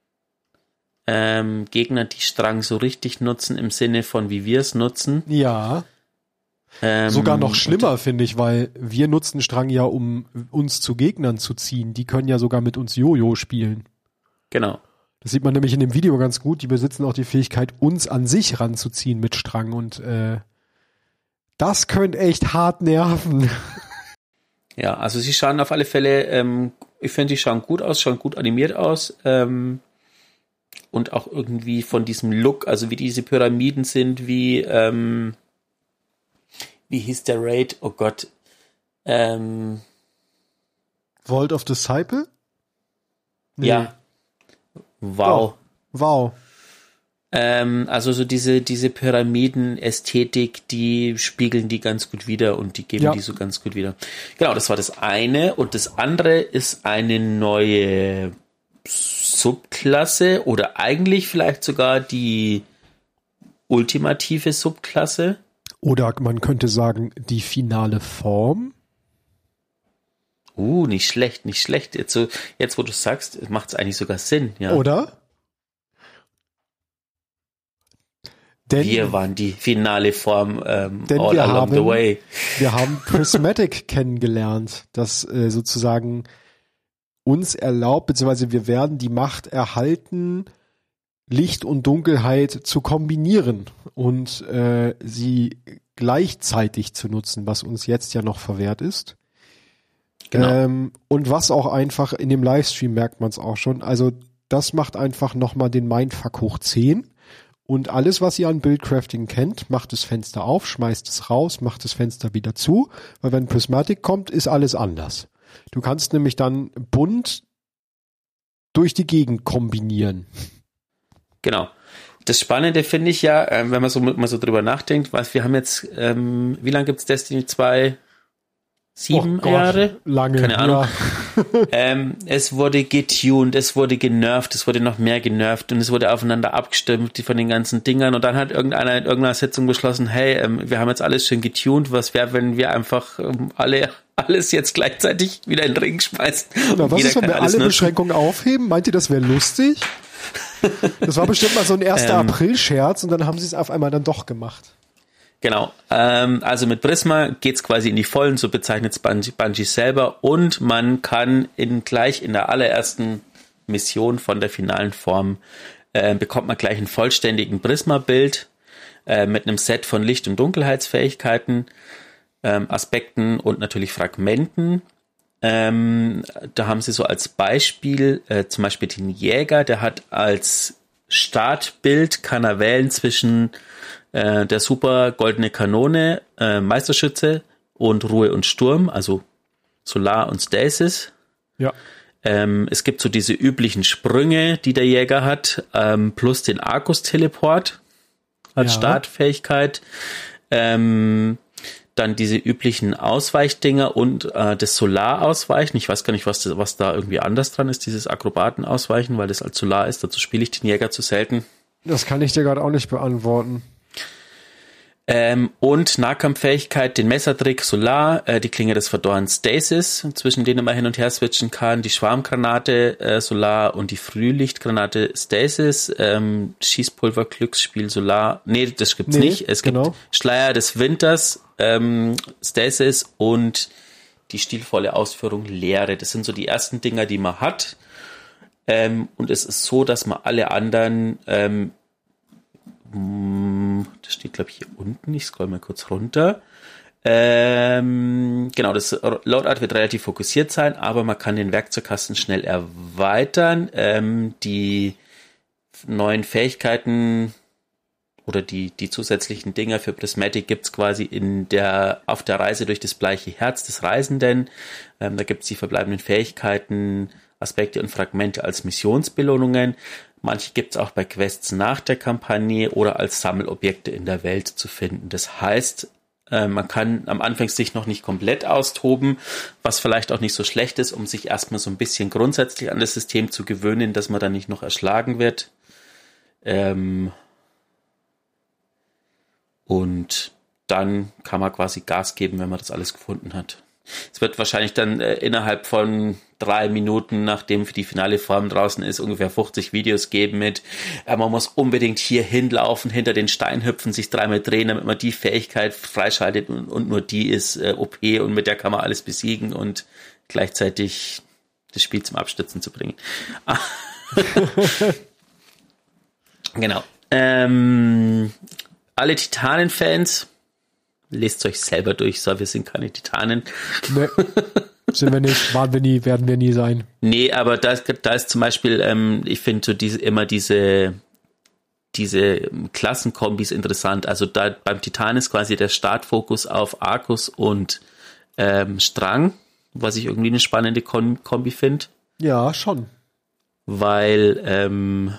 ähm, Gegner, die Strang so richtig nutzen, im Sinne von, wie wir es nutzen. Ja, Ähm, sogar noch schlimmer, finde ich, weil wir nutzen Strang ja, um uns zu Gegnern zu ziehen. Die können ja sogar mit uns Jojo spielen. Genau. Das sieht man nämlich in dem Video ganz gut. Die besitzen auch die Fähigkeit, uns an sich ranzuziehen mit Strang. Und äh, das könnte echt hart nerven. Ja, also sie schauen auf alle Fälle, ähm, ich finde, die schauen gut aus, schauen gut animiert aus. Ähm, und auch irgendwie von diesem Look, also wie diese Pyramiden sind, wie, ähm, wie hieß der Raid? Oh Gott. Ähm, Vault of Disciple? Nee. Ja. Wow. Oh, wow. Ähm, also so diese, diese Pyramiden-Ästhetik, die spiegeln die ganz gut wider und die geben Ja. die so ganz gut wieder. Genau, das war das eine. Und das andere ist eine neue Subklasse oder eigentlich vielleicht sogar die ultimative Subklasse. Oder man könnte sagen, die finale Form. Uh, nicht schlecht, nicht schlecht. Jetzt, so, jetzt wo du sagst, macht es eigentlich sogar Sinn. Ja. Oder? Denn Wir waren die finale Form ähm, Denn all wir along haben- the way. wir haben Prismatic kennengelernt, das äh, sozusagen uns erlaubt, beziehungsweise wir werden die Macht erhalten, Licht und Dunkelheit zu kombinieren und äh, sie gleichzeitig zu nutzen, was uns jetzt ja noch verwehrt ist. Genau. Ähm, und was auch einfach in dem Livestream merkt man es auch schon. Also das macht einfach nochmal den Mindfuck hoch zehn. Und alles, was ihr an Buildcrafting kennt, macht das Fenster auf, schmeißt es raus, macht das Fenster wieder zu. Weil wenn Prismatic kommt, ist alles anders. Du kannst nämlich dann bunt durch die Gegend kombinieren. Genau. Das Spannende finde ich ja, äh, wenn man so mal so drüber nachdenkt, was wir haben jetzt, ähm, wie lange gibt's Destiny zwei? Sieben oh Gott, Jahre? Lange, Keine Ahnung. Ja. ähm, es wurde getuned, es wurde genervt, es wurde noch mehr genervt und es wurde aufeinander abgestimmt, die von den ganzen Dingern. Und dann hat irgendeiner in irgendeiner Sitzung beschlossen, hey, ähm, wir haben jetzt alles schön getuned, was wäre, wenn wir einfach ähm, alle alles jetzt gleichzeitig wieder in den Ring schmeißen? Na, was ist, wenn wir alle nutzen? Beschränkungen aufheben? Meint ihr, das wäre lustig? Das war bestimmt mal so ein erster ähm, April-Scherz und dann haben sie es auf einmal dann doch gemacht. Genau, ähm, also mit Prisma geht's quasi in die Vollen, so bezeichnet es Bungie, Bungie selber, und man kann in gleich in der allerersten Mission von der finalen Form äh, bekommt man gleich einen vollständigen Prisma-Bild äh, mit einem Set von Licht- und Dunkelheitsfähigkeiten, ähm, Aspekten und natürlich Fragmenten. Ähm, da haben sie so als Beispiel äh, zum Beispiel den Jäger, der hat als Startbild, kann er wählen zwischen äh, der super goldene Kanone, äh, Meisterschütze und Ruhe und Sturm, also Solar und Stasis. Ja. Ähm, es gibt so diese üblichen Sprünge, die der Jäger hat, ähm, plus den Arcus-Teleport als ja. Startfähigkeit. Ähm, dann diese üblichen Ausweichdinger und äh, das Solar-Ausweichen. Ich weiß gar nicht, was, das, was da irgendwie anders dran ist, dieses Akrobaten-Ausweichen, weil das als Solar ist. Dazu spiele ich den Jäger zu selten. Das kann ich dir gerade auch nicht beantworten. Ähm, und Nahkampffähigkeit, den Messertrick Solar, äh, die Klinge des Verdorrens Stasis, zwischen denen man hin und her switchen kann, die Schwarmgranate äh, Solar und die Frühlichtgranate Stasis, ähm, Schießpulver Glücksspiel Solar, nee, das gibt's nee, nicht. Es genau. gibt Schleier des Winters, ähm, Stasis und die stilvolle Ausführung Leere. Das sind so die ersten Dinger, die man hat. Ähm, und es ist so, dass man alle anderen ähm, das steht, glaube ich, hier unten. Ich scroll mal kurz runter. Ähm, genau, das Loadout wird relativ fokussiert sein, aber man kann den Werkzeugkasten schnell erweitern. Ähm, die neuen Fähigkeiten oder die, die zusätzlichen Dinger für Prismatic gibt's quasi in der, auf der Reise durch das bleiche Herz des Reisenden. Ähm, da gibt's die verbleibenden Fähigkeiten, Aspekte und Fragmente als Missionsbelohnungen. Manche gibt es auch bei Quests nach der Kampagne oder als Sammelobjekte in der Welt zu finden. Das heißt, äh, man kann am Anfang sich noch nicht komplett austoben, was vielleicht auch nicht so schlecht ist, um sich erstmal so ein bisschen grundsätzlich an das System zu gewöhnen, dass man dann nicht noch erschlagen wird. Ähm und dann kann man quasi Gas geben, wenn man das alles gefunden hat. Es wird wahrscheinlich dann äh, innerhalb von drei Minuten, nachdem die finale Form draußen ist, ungefähr fünfzig Videos geben mit, äh, man muss unbedingt hier hinlaufen, hinter den Stein hüpfen, sich dreimal drehen, damit man die Fähigkeit freischaltet und, und nur die ist äh, O P und mit der kann man alles besiegen und gleichzeitig das Spiel zum Abstürzen zu bringen. Genau. Ähm, alle Titanen-Fans, lest euch selber durch, so, wir sind keine Titanen. Nee, sind wir nicht, waren wir nie, werden wir nie sein. Nee, aber da, da ist zum Beispiel, ähm, ich finde so diese, immer diese, diese Klassenkombis interessant. Also da beim Titan ist quasi der Startfokus auf Arcus und ähm, Strang, was ich irgendwie eine spannende Kom- Kombi finde. Ja, schon. Weil, ähm,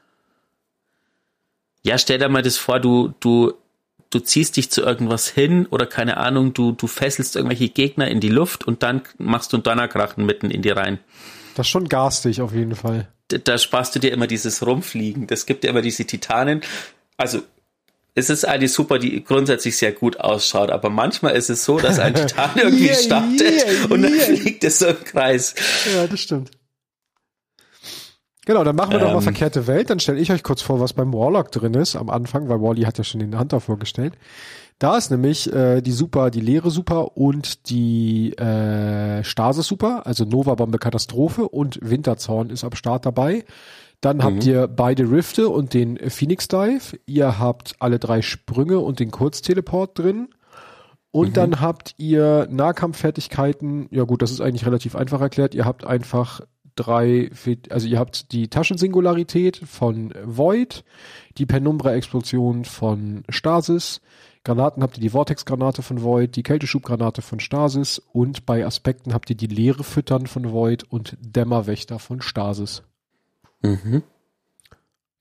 ja, stell dir mal das vor, du, du, du ziehst dich zu irgendwas hin oder keine Ahnung, du, du fesselst irgendwelche Gegner in die Luft und dann machst du einen Donnerkrachen mitten in die rein. Das ist schon garstig auf jeden Fall. Da, da sparst du dir immer dieses Rumfliegen. Das gibt dir immer diese Titanen. Also, es ist eine super, die grundsätzlich sehr gut ausschaut, aber manchmal ist es so, dass ein Titan irgendwie yeah, startet yeah, und dann yeah. fliegt es so im Kreis. Ja, das stimmt. Genau, dann machen wir ähm, doch mal verkehrte Welt. Dann stelle ich euch kurz vor, was beim Warlock drin ist am Anfang, weil Wally hat ja schon den Hunter vorgestellt. Da ist nämlich äh, die Super, die leere Super und die äh, Stasis Super, also Nova Bombe Katastrophe und Winterzorn ist am Start dabei. Dann mhm. habt ihr beide Rifte und den Phoenix Dive. Ihr habt alle drei Sprünge und den Kurzteleport drin. Und mhm. dann habt ihr Nahkampffertigkeiten. Ja gut, das ist eigentlich relativ einfach erklärt. Ihr habt einfach drei, also ihr habt die Taschensingularität von Void, die Penumbra-Explosion von Stasis, Granaten habt ihr die Vortex-Granate von Void, die Kälteschubgranate von Stasis und bei Aspekten habt ihr die leere Füttern von Void und Dämmerwächter von Stasis. Mhm. Ja,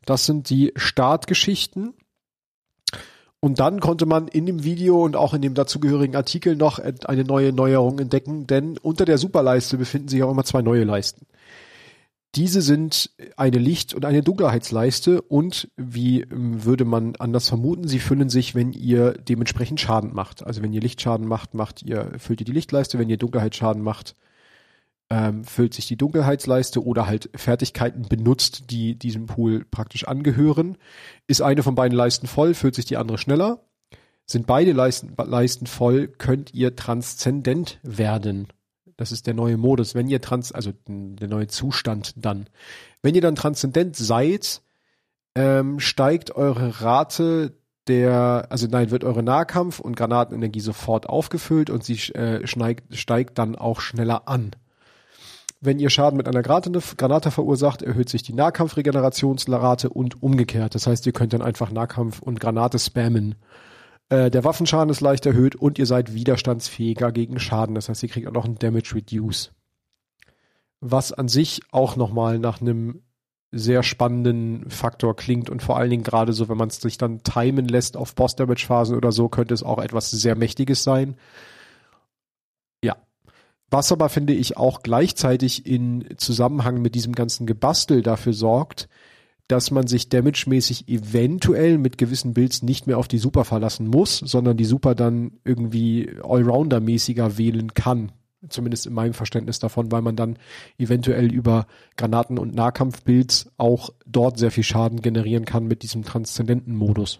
Das sind die Startgeschichten. Und dann konnte man in dem Video und auch in dem dazugehörigen Artikel noch eine neue Neuerung entdecken, denn unter der Superleiste befinden sich auch immer zwei neue Leisten. Diese sind eine Licht- und eine Dunkelheitsleiste und, wie würde man anders vermuten, sie füllen sich, wenn ihr dementsprechend Schaden macht. Also wenn ihr Lichtschaden macht, macht ihr, füllt ihr die Lichtleiste, wenn ihr Dunkelheitsschaden macht, ähm, füllt sich die Dunkelheitsleiste oder halt Fertigkeiten benutzt, die diesem Pool praktisch angehören. Ist eine von beiden Leisten voll, füllt sich die andere schneller. Sind beide Leisten, Leisten voll, könnt ihr transzendent werden. Das ist der neue Modus. Wenn ihr trans, also der neue Zustand dann. Wenn ihr dann transzendent seid, ähm, steigt eure Rate der, also nein, wird eure Nahkampf- und Granatenenergie sofort aufgefüllt und sie äh, steigt, steigt dann auch schneller an. Wenn ihr Schaden mit einer Granate, Granate verursacht, erhöht sich die Nahkampfregenerationsrate und umgekehrt. Das heißt, ihr könnt dann einfach Nahkampf und Granate spammen. Äh, der Waffenschaden ist leicht erhöht und ihr seid widerstandsfähiger gegen Schaden. Das heißt, ihr kriegt auch noch einen Damage Reduce. Was an sich auch nochmal nach einem sehr spannenden Faktor klingt und vor allen Dingen gerade so, wenn man es sich dann timen lässt auf Boss-Damage-Phasen oder so, könnte es auch etwas sehr Mächtiges sein. Ja. Was aber, finde ich, auch gleichzeitig in Zusammenhang mit diesem ganzen Gebastel dafür sorgt, dass man sich damage-mäßig eventuell mit gewissen Builds nicht mehr auf die Super verlassen muss, sondern die Super dann irgendwie Allrounder-mäßiger wählen kann. Zumindest in meinem Verständnis davon, weil man dann eventuell über Granaten- und Nahkampf-Builds auch dort sehr viel Schaden generieren kann mit diesem transzendenten Modus.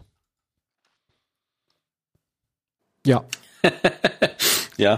Ja. Ja.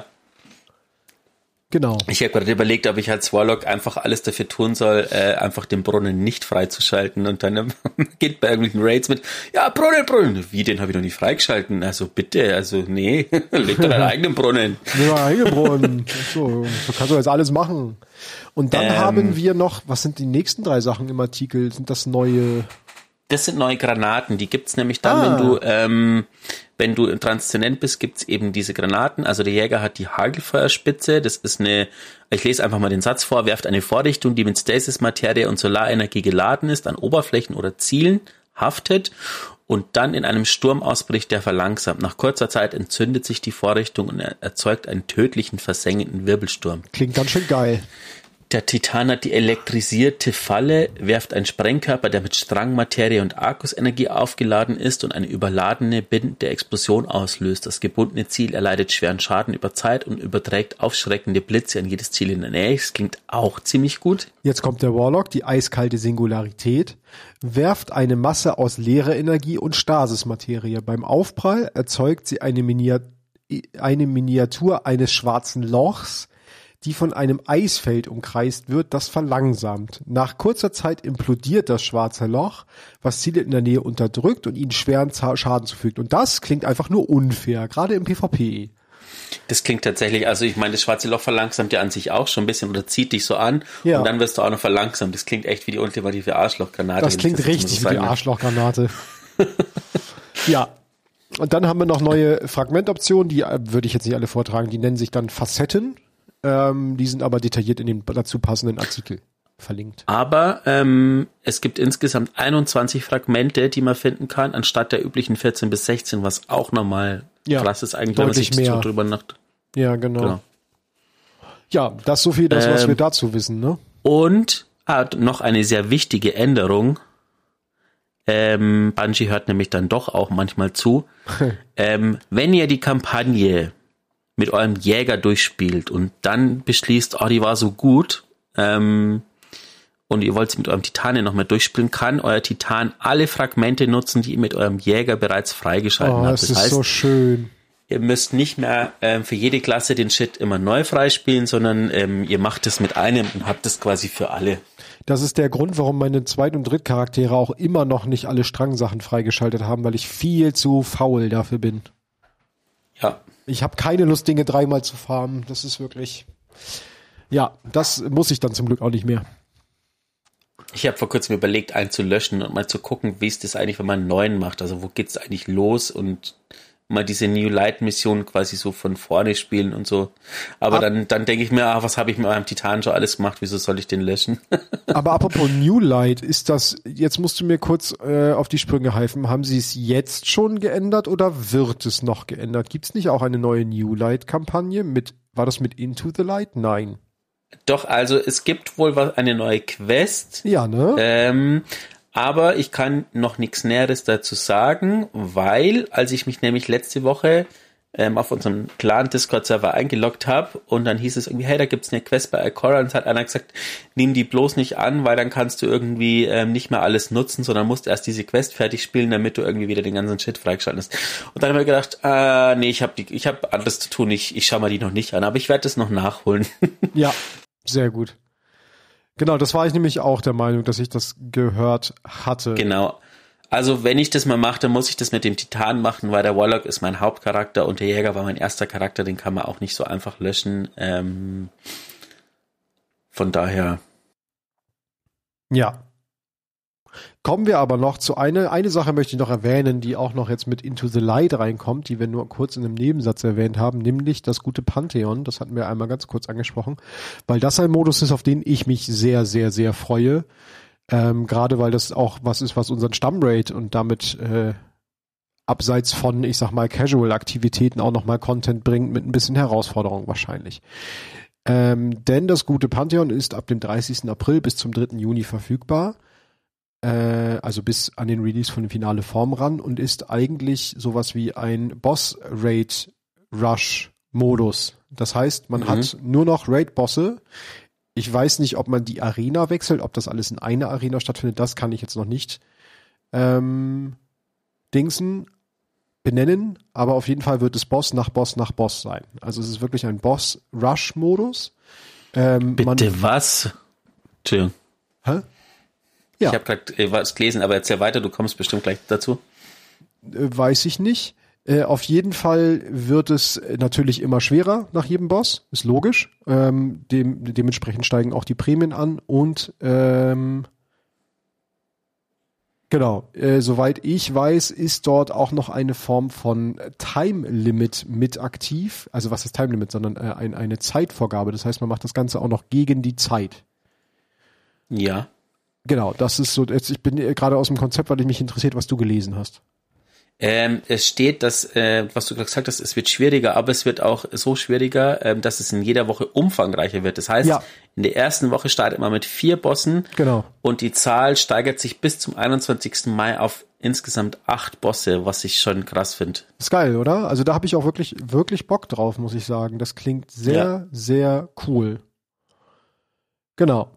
Genau. Ich habe gerade überlegt, ob ich als Warlock einfach alles dafür tun soll, äh, einfach den Brunnen nicht freizuschalten und dann äh, geht bei irgendwelchen Raids mit, ja, Brunnen, Brunnen. Wie, den habe ich noch nicht freigeschalten? Also bitte, also nee, leg doch deinen eigenen Brunnen. Ja, eigenen Brunnen. So, so kannst du jetzt alles machen. Und dann ähm, haben wir noch, was sind die nächsten drei Sachen im Artikel? Sind das neue... Das sind neue Granaten, die gibt's nämlich dann, ah. wenn du ähm, wenn du transzendent bist, gibt's eben diese Granaten. Also der Jäger hat die Hagelfeuerspitze, das ist eine, ich lese einfach mal den Satz vor, werft eine Vorrichtung, die mit Stasis-Materie und Solarenergie geladen ist, an Oberflächen oder Zielen haftet und dann in einem Sturm ausbricht, der verlangsamt. Nach kurzer Zeit entzündet sich die Vorrichtung und erzeugt einen tödlichen, versengenden Wirbelsturm. Klingt ganz schön geil. Der Titan hat die elektrisierte Falle, werft einen Sprengkörper, der mit Strangmaterie und Arkusenergie aufgeladen ist und eine überladene, bindende Explosion auslöst. Das gebundene Ziel erleidet schweren Schaden über Zeit und überträgt aufschreckende Blitze an jedes Ziel in der Nähe. Das klingt auch ziemlich gut. Jetzt kommt der Warlock, die eiskalte Singularität. Werft eine Masse aus Leere-Energie und Stasismaterie. Beim Aufprall erzeugt sie eine, Miniat- eine Miniatur eines schwarzen Lochs, die von einem Eisfeld umkreist wird, das verlangsamt. Nach kurzer Zeit implodiert das schwarze Loch, was Ziele in der Nähe unterdrückt und ihnen schweren Schaden zufügt. Und das klingt einfach nur unfair, gerade im PvP. Das klingt tatsächlich, also ich meine, das schwarze Loch verlangsamt ja an sich auch schon ein bisschen oder zieht dich so an ja. Und dann wirst du auch noch verlangsamt. Das klingt echt wie die ultimative Arschlochgranate. Das klingt das richtig so wie die Arschlochgranate. Ja. Und dann haben wir noch neue Fragmentoptionen, die äh, würde ich jetzt nicht alle vortragen, die nennen sich dann Facetten. Ähm, die sind aber detailliert in dem dazu passenden Artikel verlinkt. Aber ähm, es gibt insgesamt einundzwanzig Fragmente, die man finden kann, anstatt der üblichen vierzehn bis sechzehn, was auch nochmal ja, krass ist eigentlich, wenn man sich mehr. so drüber nachdenkt. Ja, genau. genau. Ja, das ist so viel das, was ähm, wir dazu wissen, ne? Und ah, noch eine sehr wichtige Änderung. Ähm, Bungie hört nämlich dann doch auch manchmal zu. ähm, wenn ihr die Kampagne mit eurem Jäger durchspielt und dann beschließt, oh, die war so gut, ähm, und ihr wollt sie mit eurem Titan noch mal durchspielen, kann euer Titan alle Fragmente nutzen, die ihr mit eurem Jäger bereits freigeschaltet oh, habt. Das, das ist heißt, so schön. Ihr müsst nicht mehr ähm, für jede Klasse den Shit immer neu freispielen, sondern ähm, ihr macht es mit einem und habt es quasi für alle. Das ist der Grund, warum meine Zweit- und Drittcharaktere auch immer noch nicht alle Strangsachen freigeschaltet haben, weil ich viel zu faul dafür bin. Ja. Ich habe keine Lust, Dinge dreimal zu farmen. Das ist wirklich... Ja, das muss ich dann zum Glück auch nicht mehr. Ich habe vor kurzem überlegt, einen zu löschen und mal zu gucken, wie ist das eigentlich, wenn man einen neuen macht. Also wo geht's eigentlich los und mal diese New Light Mission quasi so von vorne spielen und so. Aber Ab- dann, dann denke ich mir, ah, was habe ich mit meinem Titan schon alles gemacht, wieso soll ich den löschen? Aber apropos New Light, ist das, jetzt musst du mir kurz äh, auf die Sprünge helfen, haben sie es jetzt schon geändert oder wird es noch geändert? Gibt es nicht auch eine neue New Light Kampagne mit, war das mit Into the Light? Nein. Doch, also es gibt wohl was, eine neue Quest. Ja, ne? Ähm, aber ich kann noch nichts Näheres dazu sagen, weil, als ich mich nämlich letzte Woche ähm, auf unserem Clan-Discord-Server eingeloggt habe und dann hieß es irgendwie, hey, da gibt's eine Quest bei Ikora und es hat einer gesagt, nimm die bloß nicht an, weil dann kannst du irgendwie ähm, nicht mehr alles nutzen, sondern musst erst diese Quest fertig spielen, damit du irgendwie wieder den ganzen Shit freigeschaltest. Und dann habe ich gedacht, äh, nee, ich habe ich hab anderes zu tun, ich, ich schaue mal die noch nicht an, aber ich werde das noch nachholen. Ja, sehr gut. Genau, das war ich nämlich auch der Meinung, dass ich das gehört hatte. Genau. Also wenn ich das mal mache, dann muss ich das mit dem Titan machen, weil der Warlock ist mein Hauptcharakter und der Jäger war mein erster Charakter, den kann man auch nicht so einfach löschen. Ähm, von daher. Ja. Kommen wir aber noch zu einer, eine Sache möchte ich noch erwähnen, die auch noch jetzt mit Into the Light reinkommt, die wir nur kurz in einem Nebensatz erwähnt haben, nämlich das gute Pantheon. Das hatten wir einmal ganz kurz angesprochen, weil das ein Modus ist, auf den ich mich sehr, sehr, sehr freue. Ähm, gerade weil das auch was ist, was unseren Stammrate und damit äh, abseits von, ich sag mal, Casual-Aktivitäten auch nochmal Content bringt mit ein bisschen Herausforderung wahrscheinlich. Ähm, denn das gute Pantheon ist ab dem dreißigsten April bis zum dritten Juni verfügbar. Also bis an den Release von Finale Form ran und ist eigentlich sowas wie ein Boss-Raid-Rush-Modus. Das heißt, man mhm. hat nur noch Raid-Bosse. Ich weiß nicht, ob man die Arena wechselt, ob das alles in einer Arena stattfindet, das kann ich jetzt noch nicht ähm, dingsen, benennen, aber auf jeden Fall wird es Boss nach Boss nach Boss sein. Also es ist wirklich ein Boss-Rush-Modus. Ähm, Bitte man, was? Entschuldigung. Hä? Ja. Ich habe gerade was gelesen, aber erzähl weiter, du kommst bestimmt gleich dazu. Weiß ich nicht. Äh, auf jeden Fall wird es natürlich immer schwerer nach jedem Boss, ist logisch. Ähm, dem, dementsprechend steigen auch die Prämien an und ähm, genau, äh, soweit ich weiß, ist dort auch noch eine Form von Time Limit mit aktiv. Also was ist Time Limit, sondern äh, ein, eine Zeitvorgabe. Das heißt, man macht das Ganze auch noch gegen die Zeit. Ja. Genau, das ist so, jetzt, ich bin gerade aus dem Konzept, weil ich mich interessiert, was du gelesen hast. Ähm, es steht, dass, äh, was du gerade gesagt hast, es wird schwieriger, aber es wird auch so schwieriger, ähm, dass es in jeder Woche umfangreicher wird. Das heißt, ja. in der ersten Woche startet man mit vier Bossen. Genau. Und die Zahl steigert sich bis zum einundzwanzigsten Mai auf insgesamt acht Bosse, was ich schon krass finde. Ist geil, oder? Also da habe ich auch wirklich, wirklich Bock drauf, muss ich sagen. Das klingt sehr, ja. sehr cool. Genau.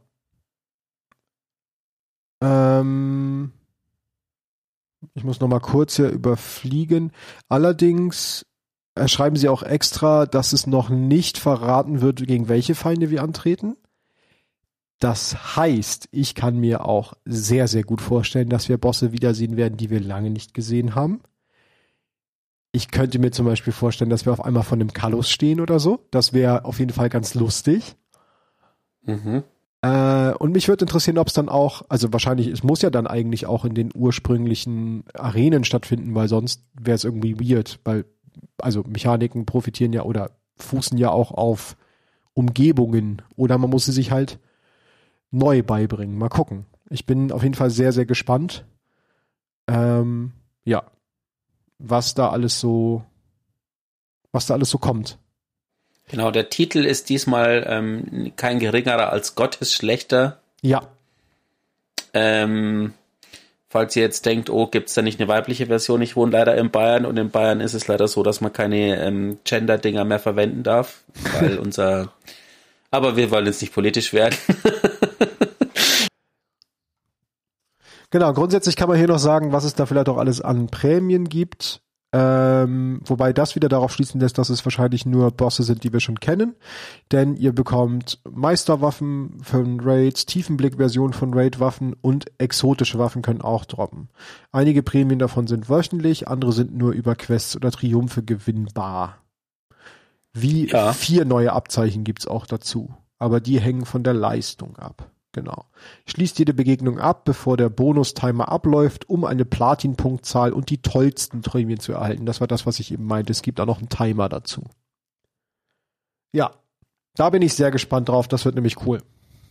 Ähm, ich muss noch mal kurz hier überfliegen. Allerdings äh, schreiben sie auch extra, dass es noch nicht verraten wird, gegen welche Feinde wir antreten. Das heißt, ich kann mir auch sehr, sehr gut vorstellen, dass wir Bosse wiedersehen werden, die wir lange nicht gesehen haben. Ich könnte mir zum Beispiel vorstellen, dass wir auf einmal von einem Kallus stehen oder so. Das wäre auf jeden Fall ganz lustig. Mhm. Äh, und mich würde interessieren, ob es dann auch, also wahrscheinlich, es muss ja dann eigentlich auch in den ursprünglichen Arenen stattfinden, weil sonst wäre es irgendwie weird, weil, also Mechaniken profitieren ja oder fußen ja auch auf Umgebungen oder man muss sie sich halt neu beibringen. Mal gucken. Ich bin auf jeden Fall sehr, sehr gespannt, ähm, ja, was da alles so, was da alles so kommt. Genau, der Titel ist diesmal ähm, kein geringerer als Gottes Schlechter. Ja. Ähm, falls ihr jetzt denkt, oh, gibt's da nicht eine weibliche Version? Ich wohne leider in Bayern und in Bayern ist es leider so, dass man keine ähm, Gender-Dinger mehr verwenden darf, weil unser... Aber wir wollen jetzt nicht politisch werden. Genau, grundsätzlich kann man hier noch sagen, was es da vielleicht auch alles an Prämien gibt. Ähm, wobei das wieder darauf schließen lässt, dass es wahrscheinlich nur Bosse sind, die wir schon kennen. Denn ihr bekommt Meisterwaffen von Raids, Tiefenblick-Versionen von Raid-Waffen und exotische Waffen können auch droppen. Einige Prämien davon sind wöchentlich, andere sind nur über Quests oder Triumphe gewinnbar. Wie ja. vier neue Abzeichen gibt's auch dazu. Aber die hängen von der Leistung ab. Genau. Schließt jede Begegnung ab, bevor der Bonus-Timer abläuft, um eine Platin-Punktzahl und die tollsten Prämien zu erhalten. Das war das, was ich eben meinte. Es gibt auch noch einen Timer dazu. Ja, da bin ich sehr gespannt drauf. Das wird nämlich cool.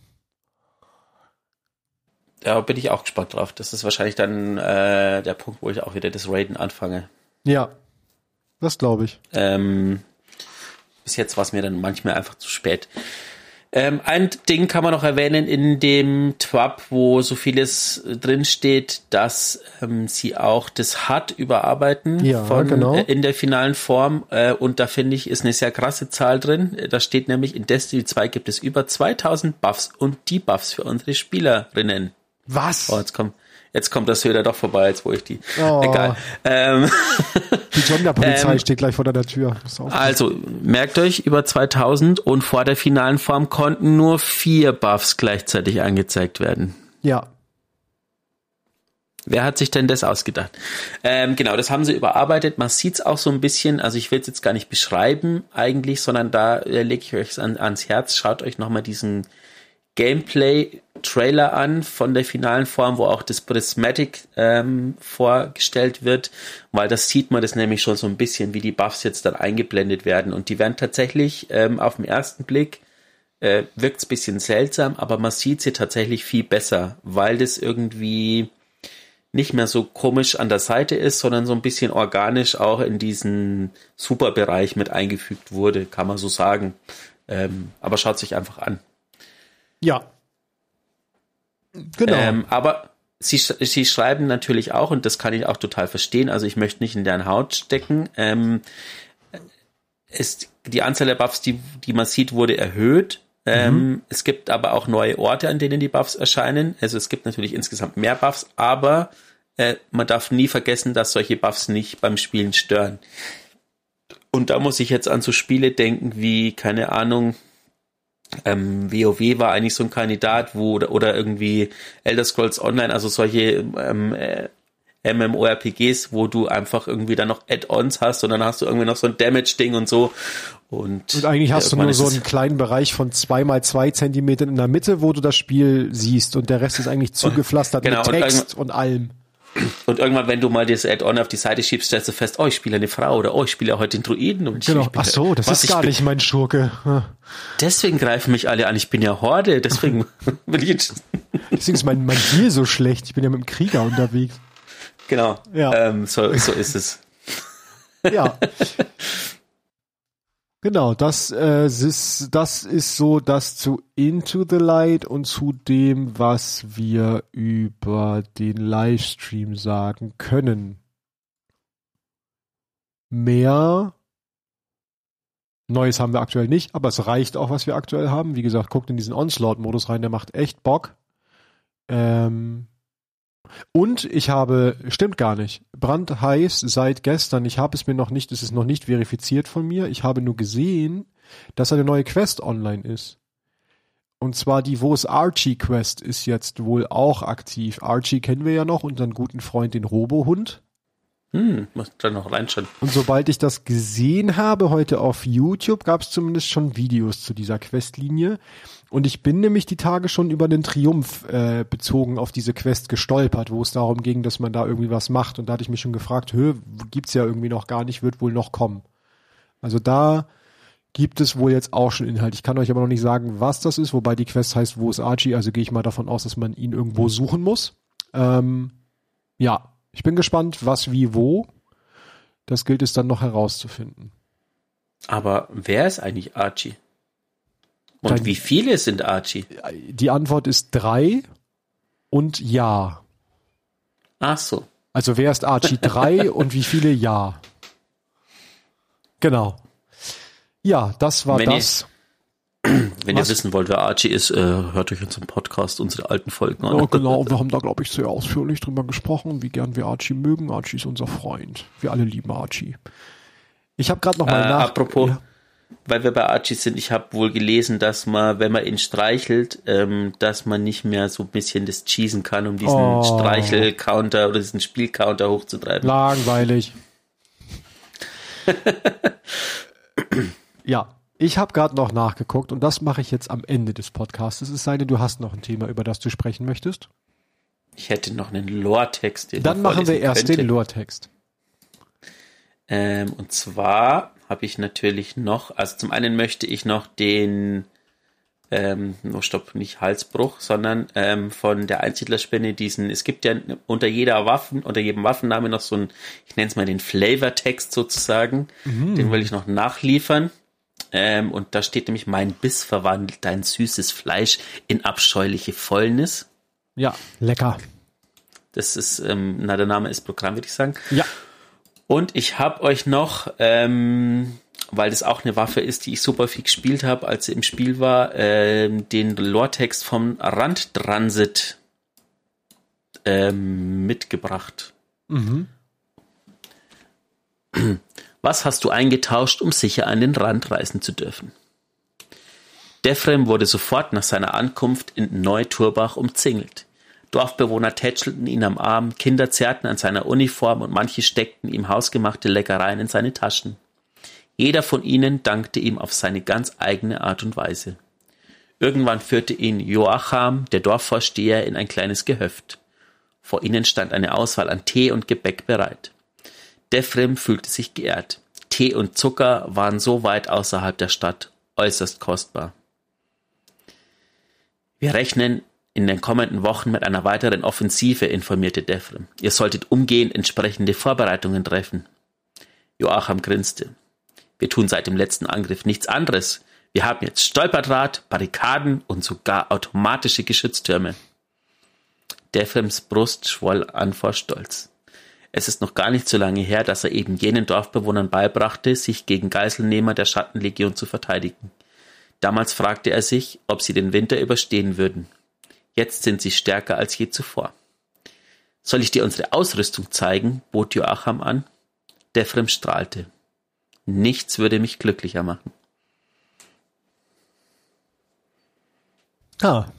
Da bin ich auch gespannt drauf. Das ist wahrscheinlich dann äh, der Punkt, wo ich auch wieder das Raiden anfange. Ja, das glaube ich. Ähm, bis jetzt war es mir dann manchmal einfach zu spät. Ähm, ein Ding kann man noch erwähnen in dem T W A P, wo so vieles drin steht, dass ähm, sie auch das H U D überarbeiten ja, von, genau. äh, in der finalen Form. Äh, und da finde ich, ist eine sehr krasse Zahl drin. Da steht nämlich, in Destiny zwei gibt es über zweitausend Buffs und Debuffs für unsere Spielerinnen. Was? Oh, jetzt kommt, jetzt kommt das Söder doch vorbei, jetzt wo ich die. Oh. Egal. Ähm, die Sonderpolizei ähm, steht gleich vor deiner Tür. Also, merkt euch, über zweitausend und vor der finalen Form konnten nur vier Buffs gleichzeitig angezeigt werden. Ja. Wer hat sich denn das ausgedacht? Ähm, genau, das haben sie überarbeitet. Man sieht's auch so ein bisschen, also ich will es jetzt gar nicht beschreiben eigentlich, sondern da äh, lege ich euch an, ans Herz. Schaut euch nochmal diesen Gameplay-Trailer an von der finalen Form, wo auch das Prismatic ähm, vorgestellt wird, weil das sieht man das nämlich schon so ein bisschen, wie die Buffs jetzt dann eingeblendet werden und die werden tatsächlich ähm, auf den ersten Blick äh, wirkt es ein bisschen seltsam, aber man sieht sie tatsächlich viel besser, weil das irgendwie nicht mehr so komisch an der Seite ist, sondern so ein bisschen organisch auch in diesen Superbereich mit eingefügt wurde, kann man so sagen. Ähm, aber schaut sich einfach an. Ja. Genau. Ähm, aber sie, sie schreiben natürlich auch, und das kann ich auch total verstehen, also ich möchte nicht in deren Haut stecken, ähm, ist die Anzahl der Buffs, die, die man sieht, wurde erhöht. Mhm. Ähm, es gibt aber auch neue Orte, an denen die Buffs erscheinen. Also es gibt natürlich insgesamt mehr Buffs, aber äh, man darf nie vergessen, dass solche Buffs nicht beim Spielen stören. Und da muss ich jetzt an so Spiele denken wie, keine Ahnung, Ähm, WoW war eigentlich so ein Kandidat, wo oder, oder irgendwie Elder Scrolls Online, also solche ähm, äh, MMORPGs, wo du einfach irgendwie dann noch Add-ons hast und dann hast du irgendwie noch so ein Damage-Ding und so. Und, und eigentlich hast äh, du nur so einen kleinen Bereich von zwei mal zwei Zentimetern in der Mitte, wo du das Spiel siehst und der Rest ist eigentlich zugepflastert genau, mit Text und, und allem. Und irgendwann, wenn du mal das Add-on auf die Seite schiebst, stellst du fest, oh, ich spiele eine Frau oder oh, ich spiele heute den Druiden. Und genau. Ich, ich Ach so, das ist gar bin, nicht mein Schurke. Deswegen greifen mich alle an, ich bin ja Horde, deswegen will ich jetzt. Deswegen ist mein, mein Deal so schlecht, ich bin ja mit dem Krieger unterwegs. Genau, ja. ähm, so, so ist es. Ja. Genau, das, äh, ist, das ist so das zu Into the Light und zu dem, was wir über den Livestream sagen können. Mehr Neues haben wir aktuell nicht, aber es reicht auch, was wir aktuell haben. Wie gesagt, guckt in diesen Onslaught-Modus rein, der macht echt Bock. Ähm, und ich habe, stimmt gar nicht, brandheiß seit gestern, ich habe es mir noch nicht, es ist noch nicht verifiziert von mir, ich habe nur gesehen, dass eine neue Quest online ist. Und zwar die Wo ist Archie Quest ist jetzt wohl auch aktiv. Archie kennen wir ja noch, unseren guten Freund, den Robohund. Hm, muss da noch reinschauen. Und sobald ich das gesehen habe, heute auf YouTube, gab es zumindest schon Videos zu dieser Questlinie. Und ich bin nämlich die Tage schon über den Triumph äh, bezogen auf diese Quest gestolpert, wo es darum ging, dass man da irgendwie was macht. Und da hatte ich mich schon gefragt, hö, gibt's ja irgendwie noch gar nicht, wird wohl noch kommen. Also da gibt es wohl jetzt auch schon Inhalt. Ich kann euch aber noch nicht sagen, was das ist, wobei die Quest heißt, wo ist Archie? Also gehe ich mal davon aus, dass man ihn irgendwo suchen muss. Ähm, ja, ich bin gespannt, was, wie, wo. Das gilt es dann noch herauszufinden. Aber wer ist eigentlich Archie? Und Dann, wie viele sind Archie? Die Antwort ist drei und ja. Ach so. Also wer ist Archie? Drei und wie viele? Ja. Genau. Ja, das war wenn das. Ihr, wenn Was? ihr wissen wollt, wer Archie ist, äh, hört euch unseren Podcast, unsere alten Folgen an. Ja, genau. Wir haben da, glaube ich, sehr ausführlich drüber gesprochen, wie gern wir Archie mögen. Archie ist unser Freund. Wir alle lieben Archie. Ich habe gerade noch mal äh, nach... Apropos... Ja. Weil wir bei Archie sind, ich habe wohl gelesen, dass man, wenn man ihn streichelt, ähm, dass man nicht mehr so ein bisschen das cheesen kann, um diesen Oh. Streichel-Counter oder diesen Spiel-Counter hochzutreiben. Langweilig. Ja. Ich habe gerade noch nachgeguckt und das mache ich jetzt am Ende des Podcasts. Es sei denn, du hast noch ein Thema, über das du sprechen möchtest. Ich hätte noch einen Lore-Text. Dann machen wir erst könnte. den Lore-Text. Ähm, und zwar habe ich natürlich noch, also zum einen möchte ich noch den, ähm, oh stopp, nicht Halsbruch, sondern ähm, von der Einsiedlerspinne diesen, es gibt ja unter jeder Waffen, unter jedem Waffenname noch so einen, ich nenne es mal den Flavor-Text sozusagen, mhm. Den will ich noch nachliefern. Ähm, und da steht nämlich, mein Biss verwandelt dein süßes Fleisch in abscheuliche Fäulnis. Ja, lecker. Das ist, ähm, na, der Name ist Programm, würde ich sagen. Ja. Und ich habe euch noch, ähm, weil das auch eine Waffe ist, die ich super viel gespielt habe, als sie im Spiel war, ähm, den Lore-Text vom Randtransit ähm, mitgebracht. Mhm. Was hast du eingetauscht, um sicher an den Rand reisen zu dürfen? Defrem wurde sofort nach seiner Ankunft in Neu-Turbach umzingelt. Dorfbewohner tätschelten ihn am Arm, Kinder zerrten an seiner Uniform und manche steckten ihm hausgemachte Leckereien in seine Taschen. Jeder von ihnen dankte ihm auf seine ganz eigene Art und Weise. Irgendwann führte ihn Joacham, der Dorfvorsteher, in ein kleines Gehöft. Vor ihnen stand eine Auswahl an Tee und Gebäck bereit. Defrem fühlte sich geehrt. Tee und Zucker waren so weit außerhalb der Stadt, äußerst kostbar. Wir rechnen in den kommenden Wochen mit einer weiteren Offensive, informierte Defrem. Ihr solltet umgehend entsprechende Vorbereitungen treffen. Joacham grinste. Wir tun seit dem letzten Angriff nichts anderes. Wir haben jetzt Stolperdraht, Barrikaden und sogar automatische Geschütztürme. Defrems Brust schwoll an vor Stolz. Es ist noch gar nicht so lange her, dass er eben jenen Dorfbewohnern beibrachte, sich gegen Geiselnehmer der Schattenlegion zu verteidigen. Damals fragte er sich, ob sie den Winter überstehen würden. Jetzt sind sie stärker als je zuvor. Soll ich dir unsere Ausrüstung zeigen? Bot Joacham an. Defrem strahlte. Nichts würde mich glücklicher machen. Ah.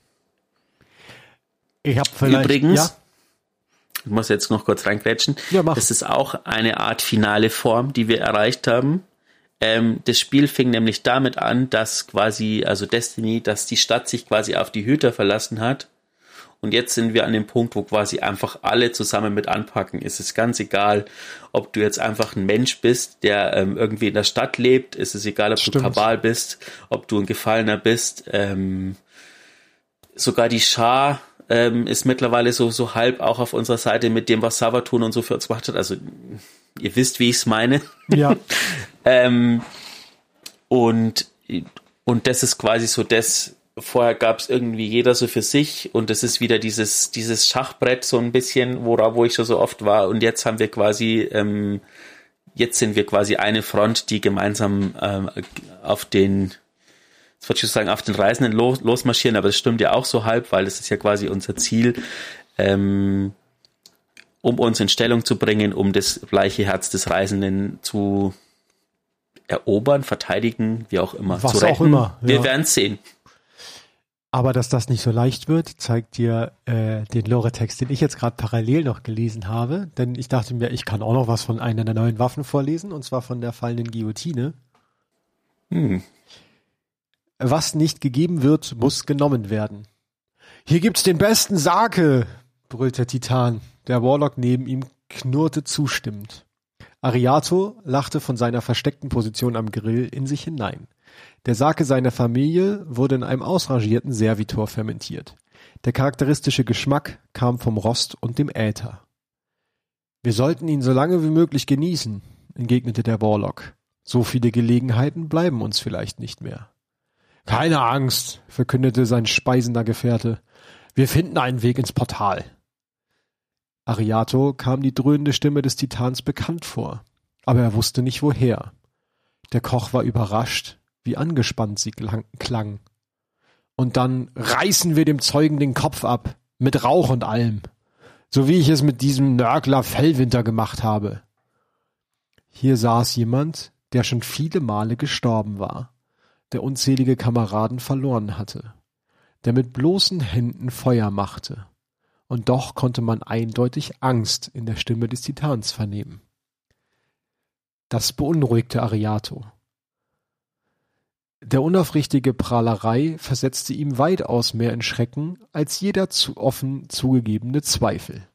Ich habe vielleicht... Übrigens... Ja? Ich muss jetzt noch kurz reingrätschen. Ja, mach. Das ist auch eine Art finale Form, die wir erreicht haben. Ähm, das Spiel fing nämlich damit an, dass quasi, also Destiny, dass die Stadt sich quasi auf die Hüter verlassen hat. Und jetzt sind wir an dem Punkt, wo quasi einfach alle zusammen mit anpacken. Es ist ganz egal, ob du jetzt einfach ein Mensch bist, der ähm, irgendwie in der Stadt lebt. Es ist egal, ob Stimmt. du Kabal bist, ob du ein Gefallener bist. Ähm, sogar die Schar ähm, ist mittlerweile so so halb auch auf unserer Seite mit dem, was Savathun und so für uns gemacht hat. Also ihr wisst, wie ich es meine. Ja. ähm, und, und das ist quasi so das, vorher gab es irgendwie jeder so für sich und das ist wieder dieses dieses Schachbrett so ein bisschen, wo, wo ich schon so oft war und jetzt haben wir quasi, ähm, jetzt sind wir quasi eine Front, die gemeinsam ähm, auf den Jetzt wollte ich sagen, auf den Reisenden los, losmarschieren, aber das stimmt ja auch so halb, weil das ist ja quasi unser Ziel, ähm, um uns in Stellung zu bringen, um das weiche Herz des Reisenden zu erobern, verteidigen, wie auch immer. Was zu retten. auch immer. Ja. Wir werden es sehen. Aber dass das nicht so leicht wird, zeigt dir äh, den Lore-Text, den ich jetzt gerade parallel noch gelesen habe. Denn ich dachte mir, ich kann auch noch was von einer der neuen Waffen vorlesen, und zwar von der fallenden Guillotine. Hm. Was nicht gegeben wird, muss genommen werden. Hier gibt's den besten Sake, brüllt der Titan. Der Warlock neben ihm knurrte zustimmend. Ariato lachte von seiner versteckten Position am Grill in sich hinein. Der Sake seiner Familie wurde in einem ausrangierten Servitor fermentiert. Der charakteristische Geschmack kam vom Rost und dem Äther. Wir sollten ihn so lange wie möglich genießen, entgegnete der Warlock. So viele Gelegenheiten bleiben uns vielleicht nicht mehr. Keine Angst, verkündete sein speisender Gefährte. Wir finden einen Weg ins Portal. Ariato kam die dröhnende Stimme des Titans bekannt vor, aber er wusste nicht woher. Der Koch war überrascht, wie angespannt sie klang. Und dann reißen wir dem Zeugen den Kopf ab, mit Rauch und allem, so wie ich es mit diesem Nörgler Fellwinter gemacht habe. Hier saß jemand, der schon viele Male gestorben war, der unzählige Kameraden verloren hatte, der mit bloßen Händen Feuer machte, und doch konnte man eindeutig Angst in der Stimme des Titans vernehmen. Das beunruhigte Ariato. Der unaufrichtige Prahlerei versetzte ihm weitaus mehr in Schrecken als jeder zu offen zugegebene Zweifel.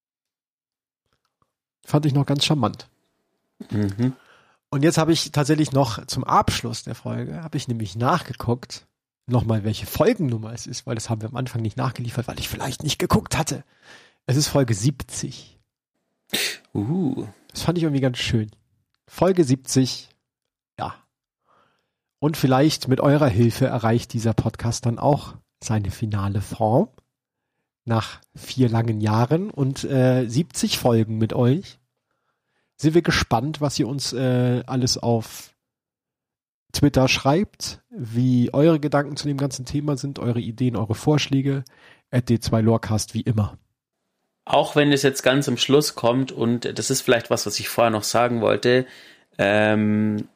Fand ich noch ganz charmant. Mhm. Und jetzt habe ich tatsächlich noch zum Abschluss der Folge, habe ich nämlich nachgeguckt, nochmal welche Folgennummer es ist, weil das haben wir am Anfang nicht nachgeliefert, weil ich vielleicht nicht geguckt hatte. Es ist Folge siebzig. Uh. Das fand ich irgendwie ganz schön. Folge siebzig, ja. Und vielleicht mit eurer Hilfe erreicht dieser Podcast dann auch seine finale Form. Nach vier langen Jahren und äh, siebzig Folgen mit euch. Sind wir gespannt, was ihr uns äh, alles auf Twitter schreibt, wie eure Gedanken zu dem ganzen Thema sind, eure Ideen, eure Vorschläge. at d zwei lorecast wie immer. Auch wenn es jetzt ganz am Schluss kommt, und das ist vielleicht was, was ich vorher noch sagen wollte, ähm,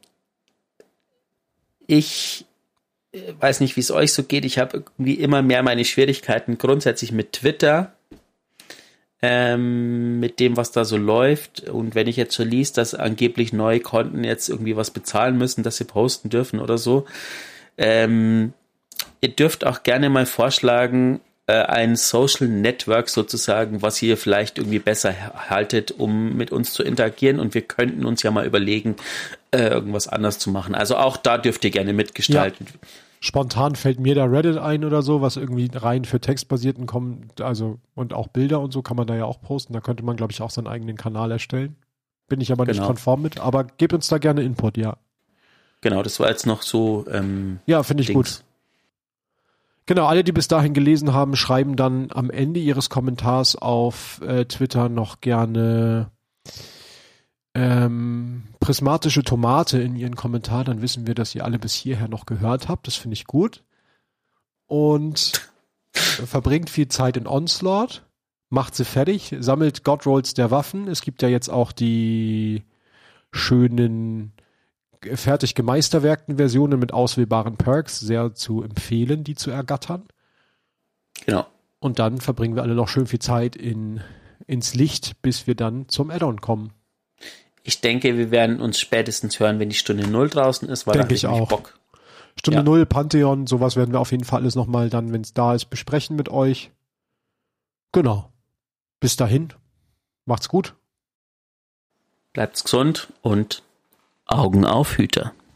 ich weiß nicht, wie es euch so geht, ich habe irgendwie immer mehr meine Schwierigkeiten grundsätzlich mit Twitter, ähm, mit dem, was da so läuft, und wenn ich jetzt schon liest, dass angeblich neue Konten jetzt irgendwie was bezahlen müssen, dass sie posten dürfen oder so, ähm, ihr dürft auch gerne mal vorschlagen, ein Social Network sozusagen, was ihr vielleicht irgendwie besser haltet, um mit uns zu interagieren, und wir könnten uns ja mal überlegen, äh, irgendwas anders zu machen. Also auch da dürft ihr gerne mitgestalten. Ja. Spontan fällt mir da Reddit ein oder so, was irgendwie rein für Textbasierten kommt, also und auch Bilder und so kann man da ja auch posten. Da könnte man, glaube ich, auch seinen eigenen Kanal erstellen. Bin ich aber nicht Genau. konform mit, aber gebt uns da gerne Input, ja. Genau, das war jetzt noch so ähm, Ja, finde ich Dings. gut. Genau, alle, die bis dahin gelesen haben, schreiben dann am Ende ihres Kommentars auf äh, Twitter noch gerne ähm, prismatische Tomate in ihren Kommentar. Dann wissen wir, dass ihr alle bis hierher noch gehört habt. Das finde ich gut. Und verbringt viel Zeit in Onslaught, macht sie fertig, sammelt Godrolls der Waffen. Es gibt ja jetzt auch die schönen fertig gemeisterwerkten Versionen mit auswählbaren Perks, sehr zu empfehlen, die zu ergattern. Genau. Und dann verbringen wir alle noch schön viel Zeit in, ins Licht, bis wir dann zum Add-on kommen. Ich denke, wir werden uns spätestens hören, wenn die Stunde Null draußen ist, weil Denke da ich hab auch. Bock. Stunde Ja. Null, Pantheon, sowas werden wir auf jeden Fall alles nochmal dann, wenn es da ist, besprechen mit euch. Genau. Bis dahin. Macht's gut. Bleibt's gesund und Augen auf, Hüter.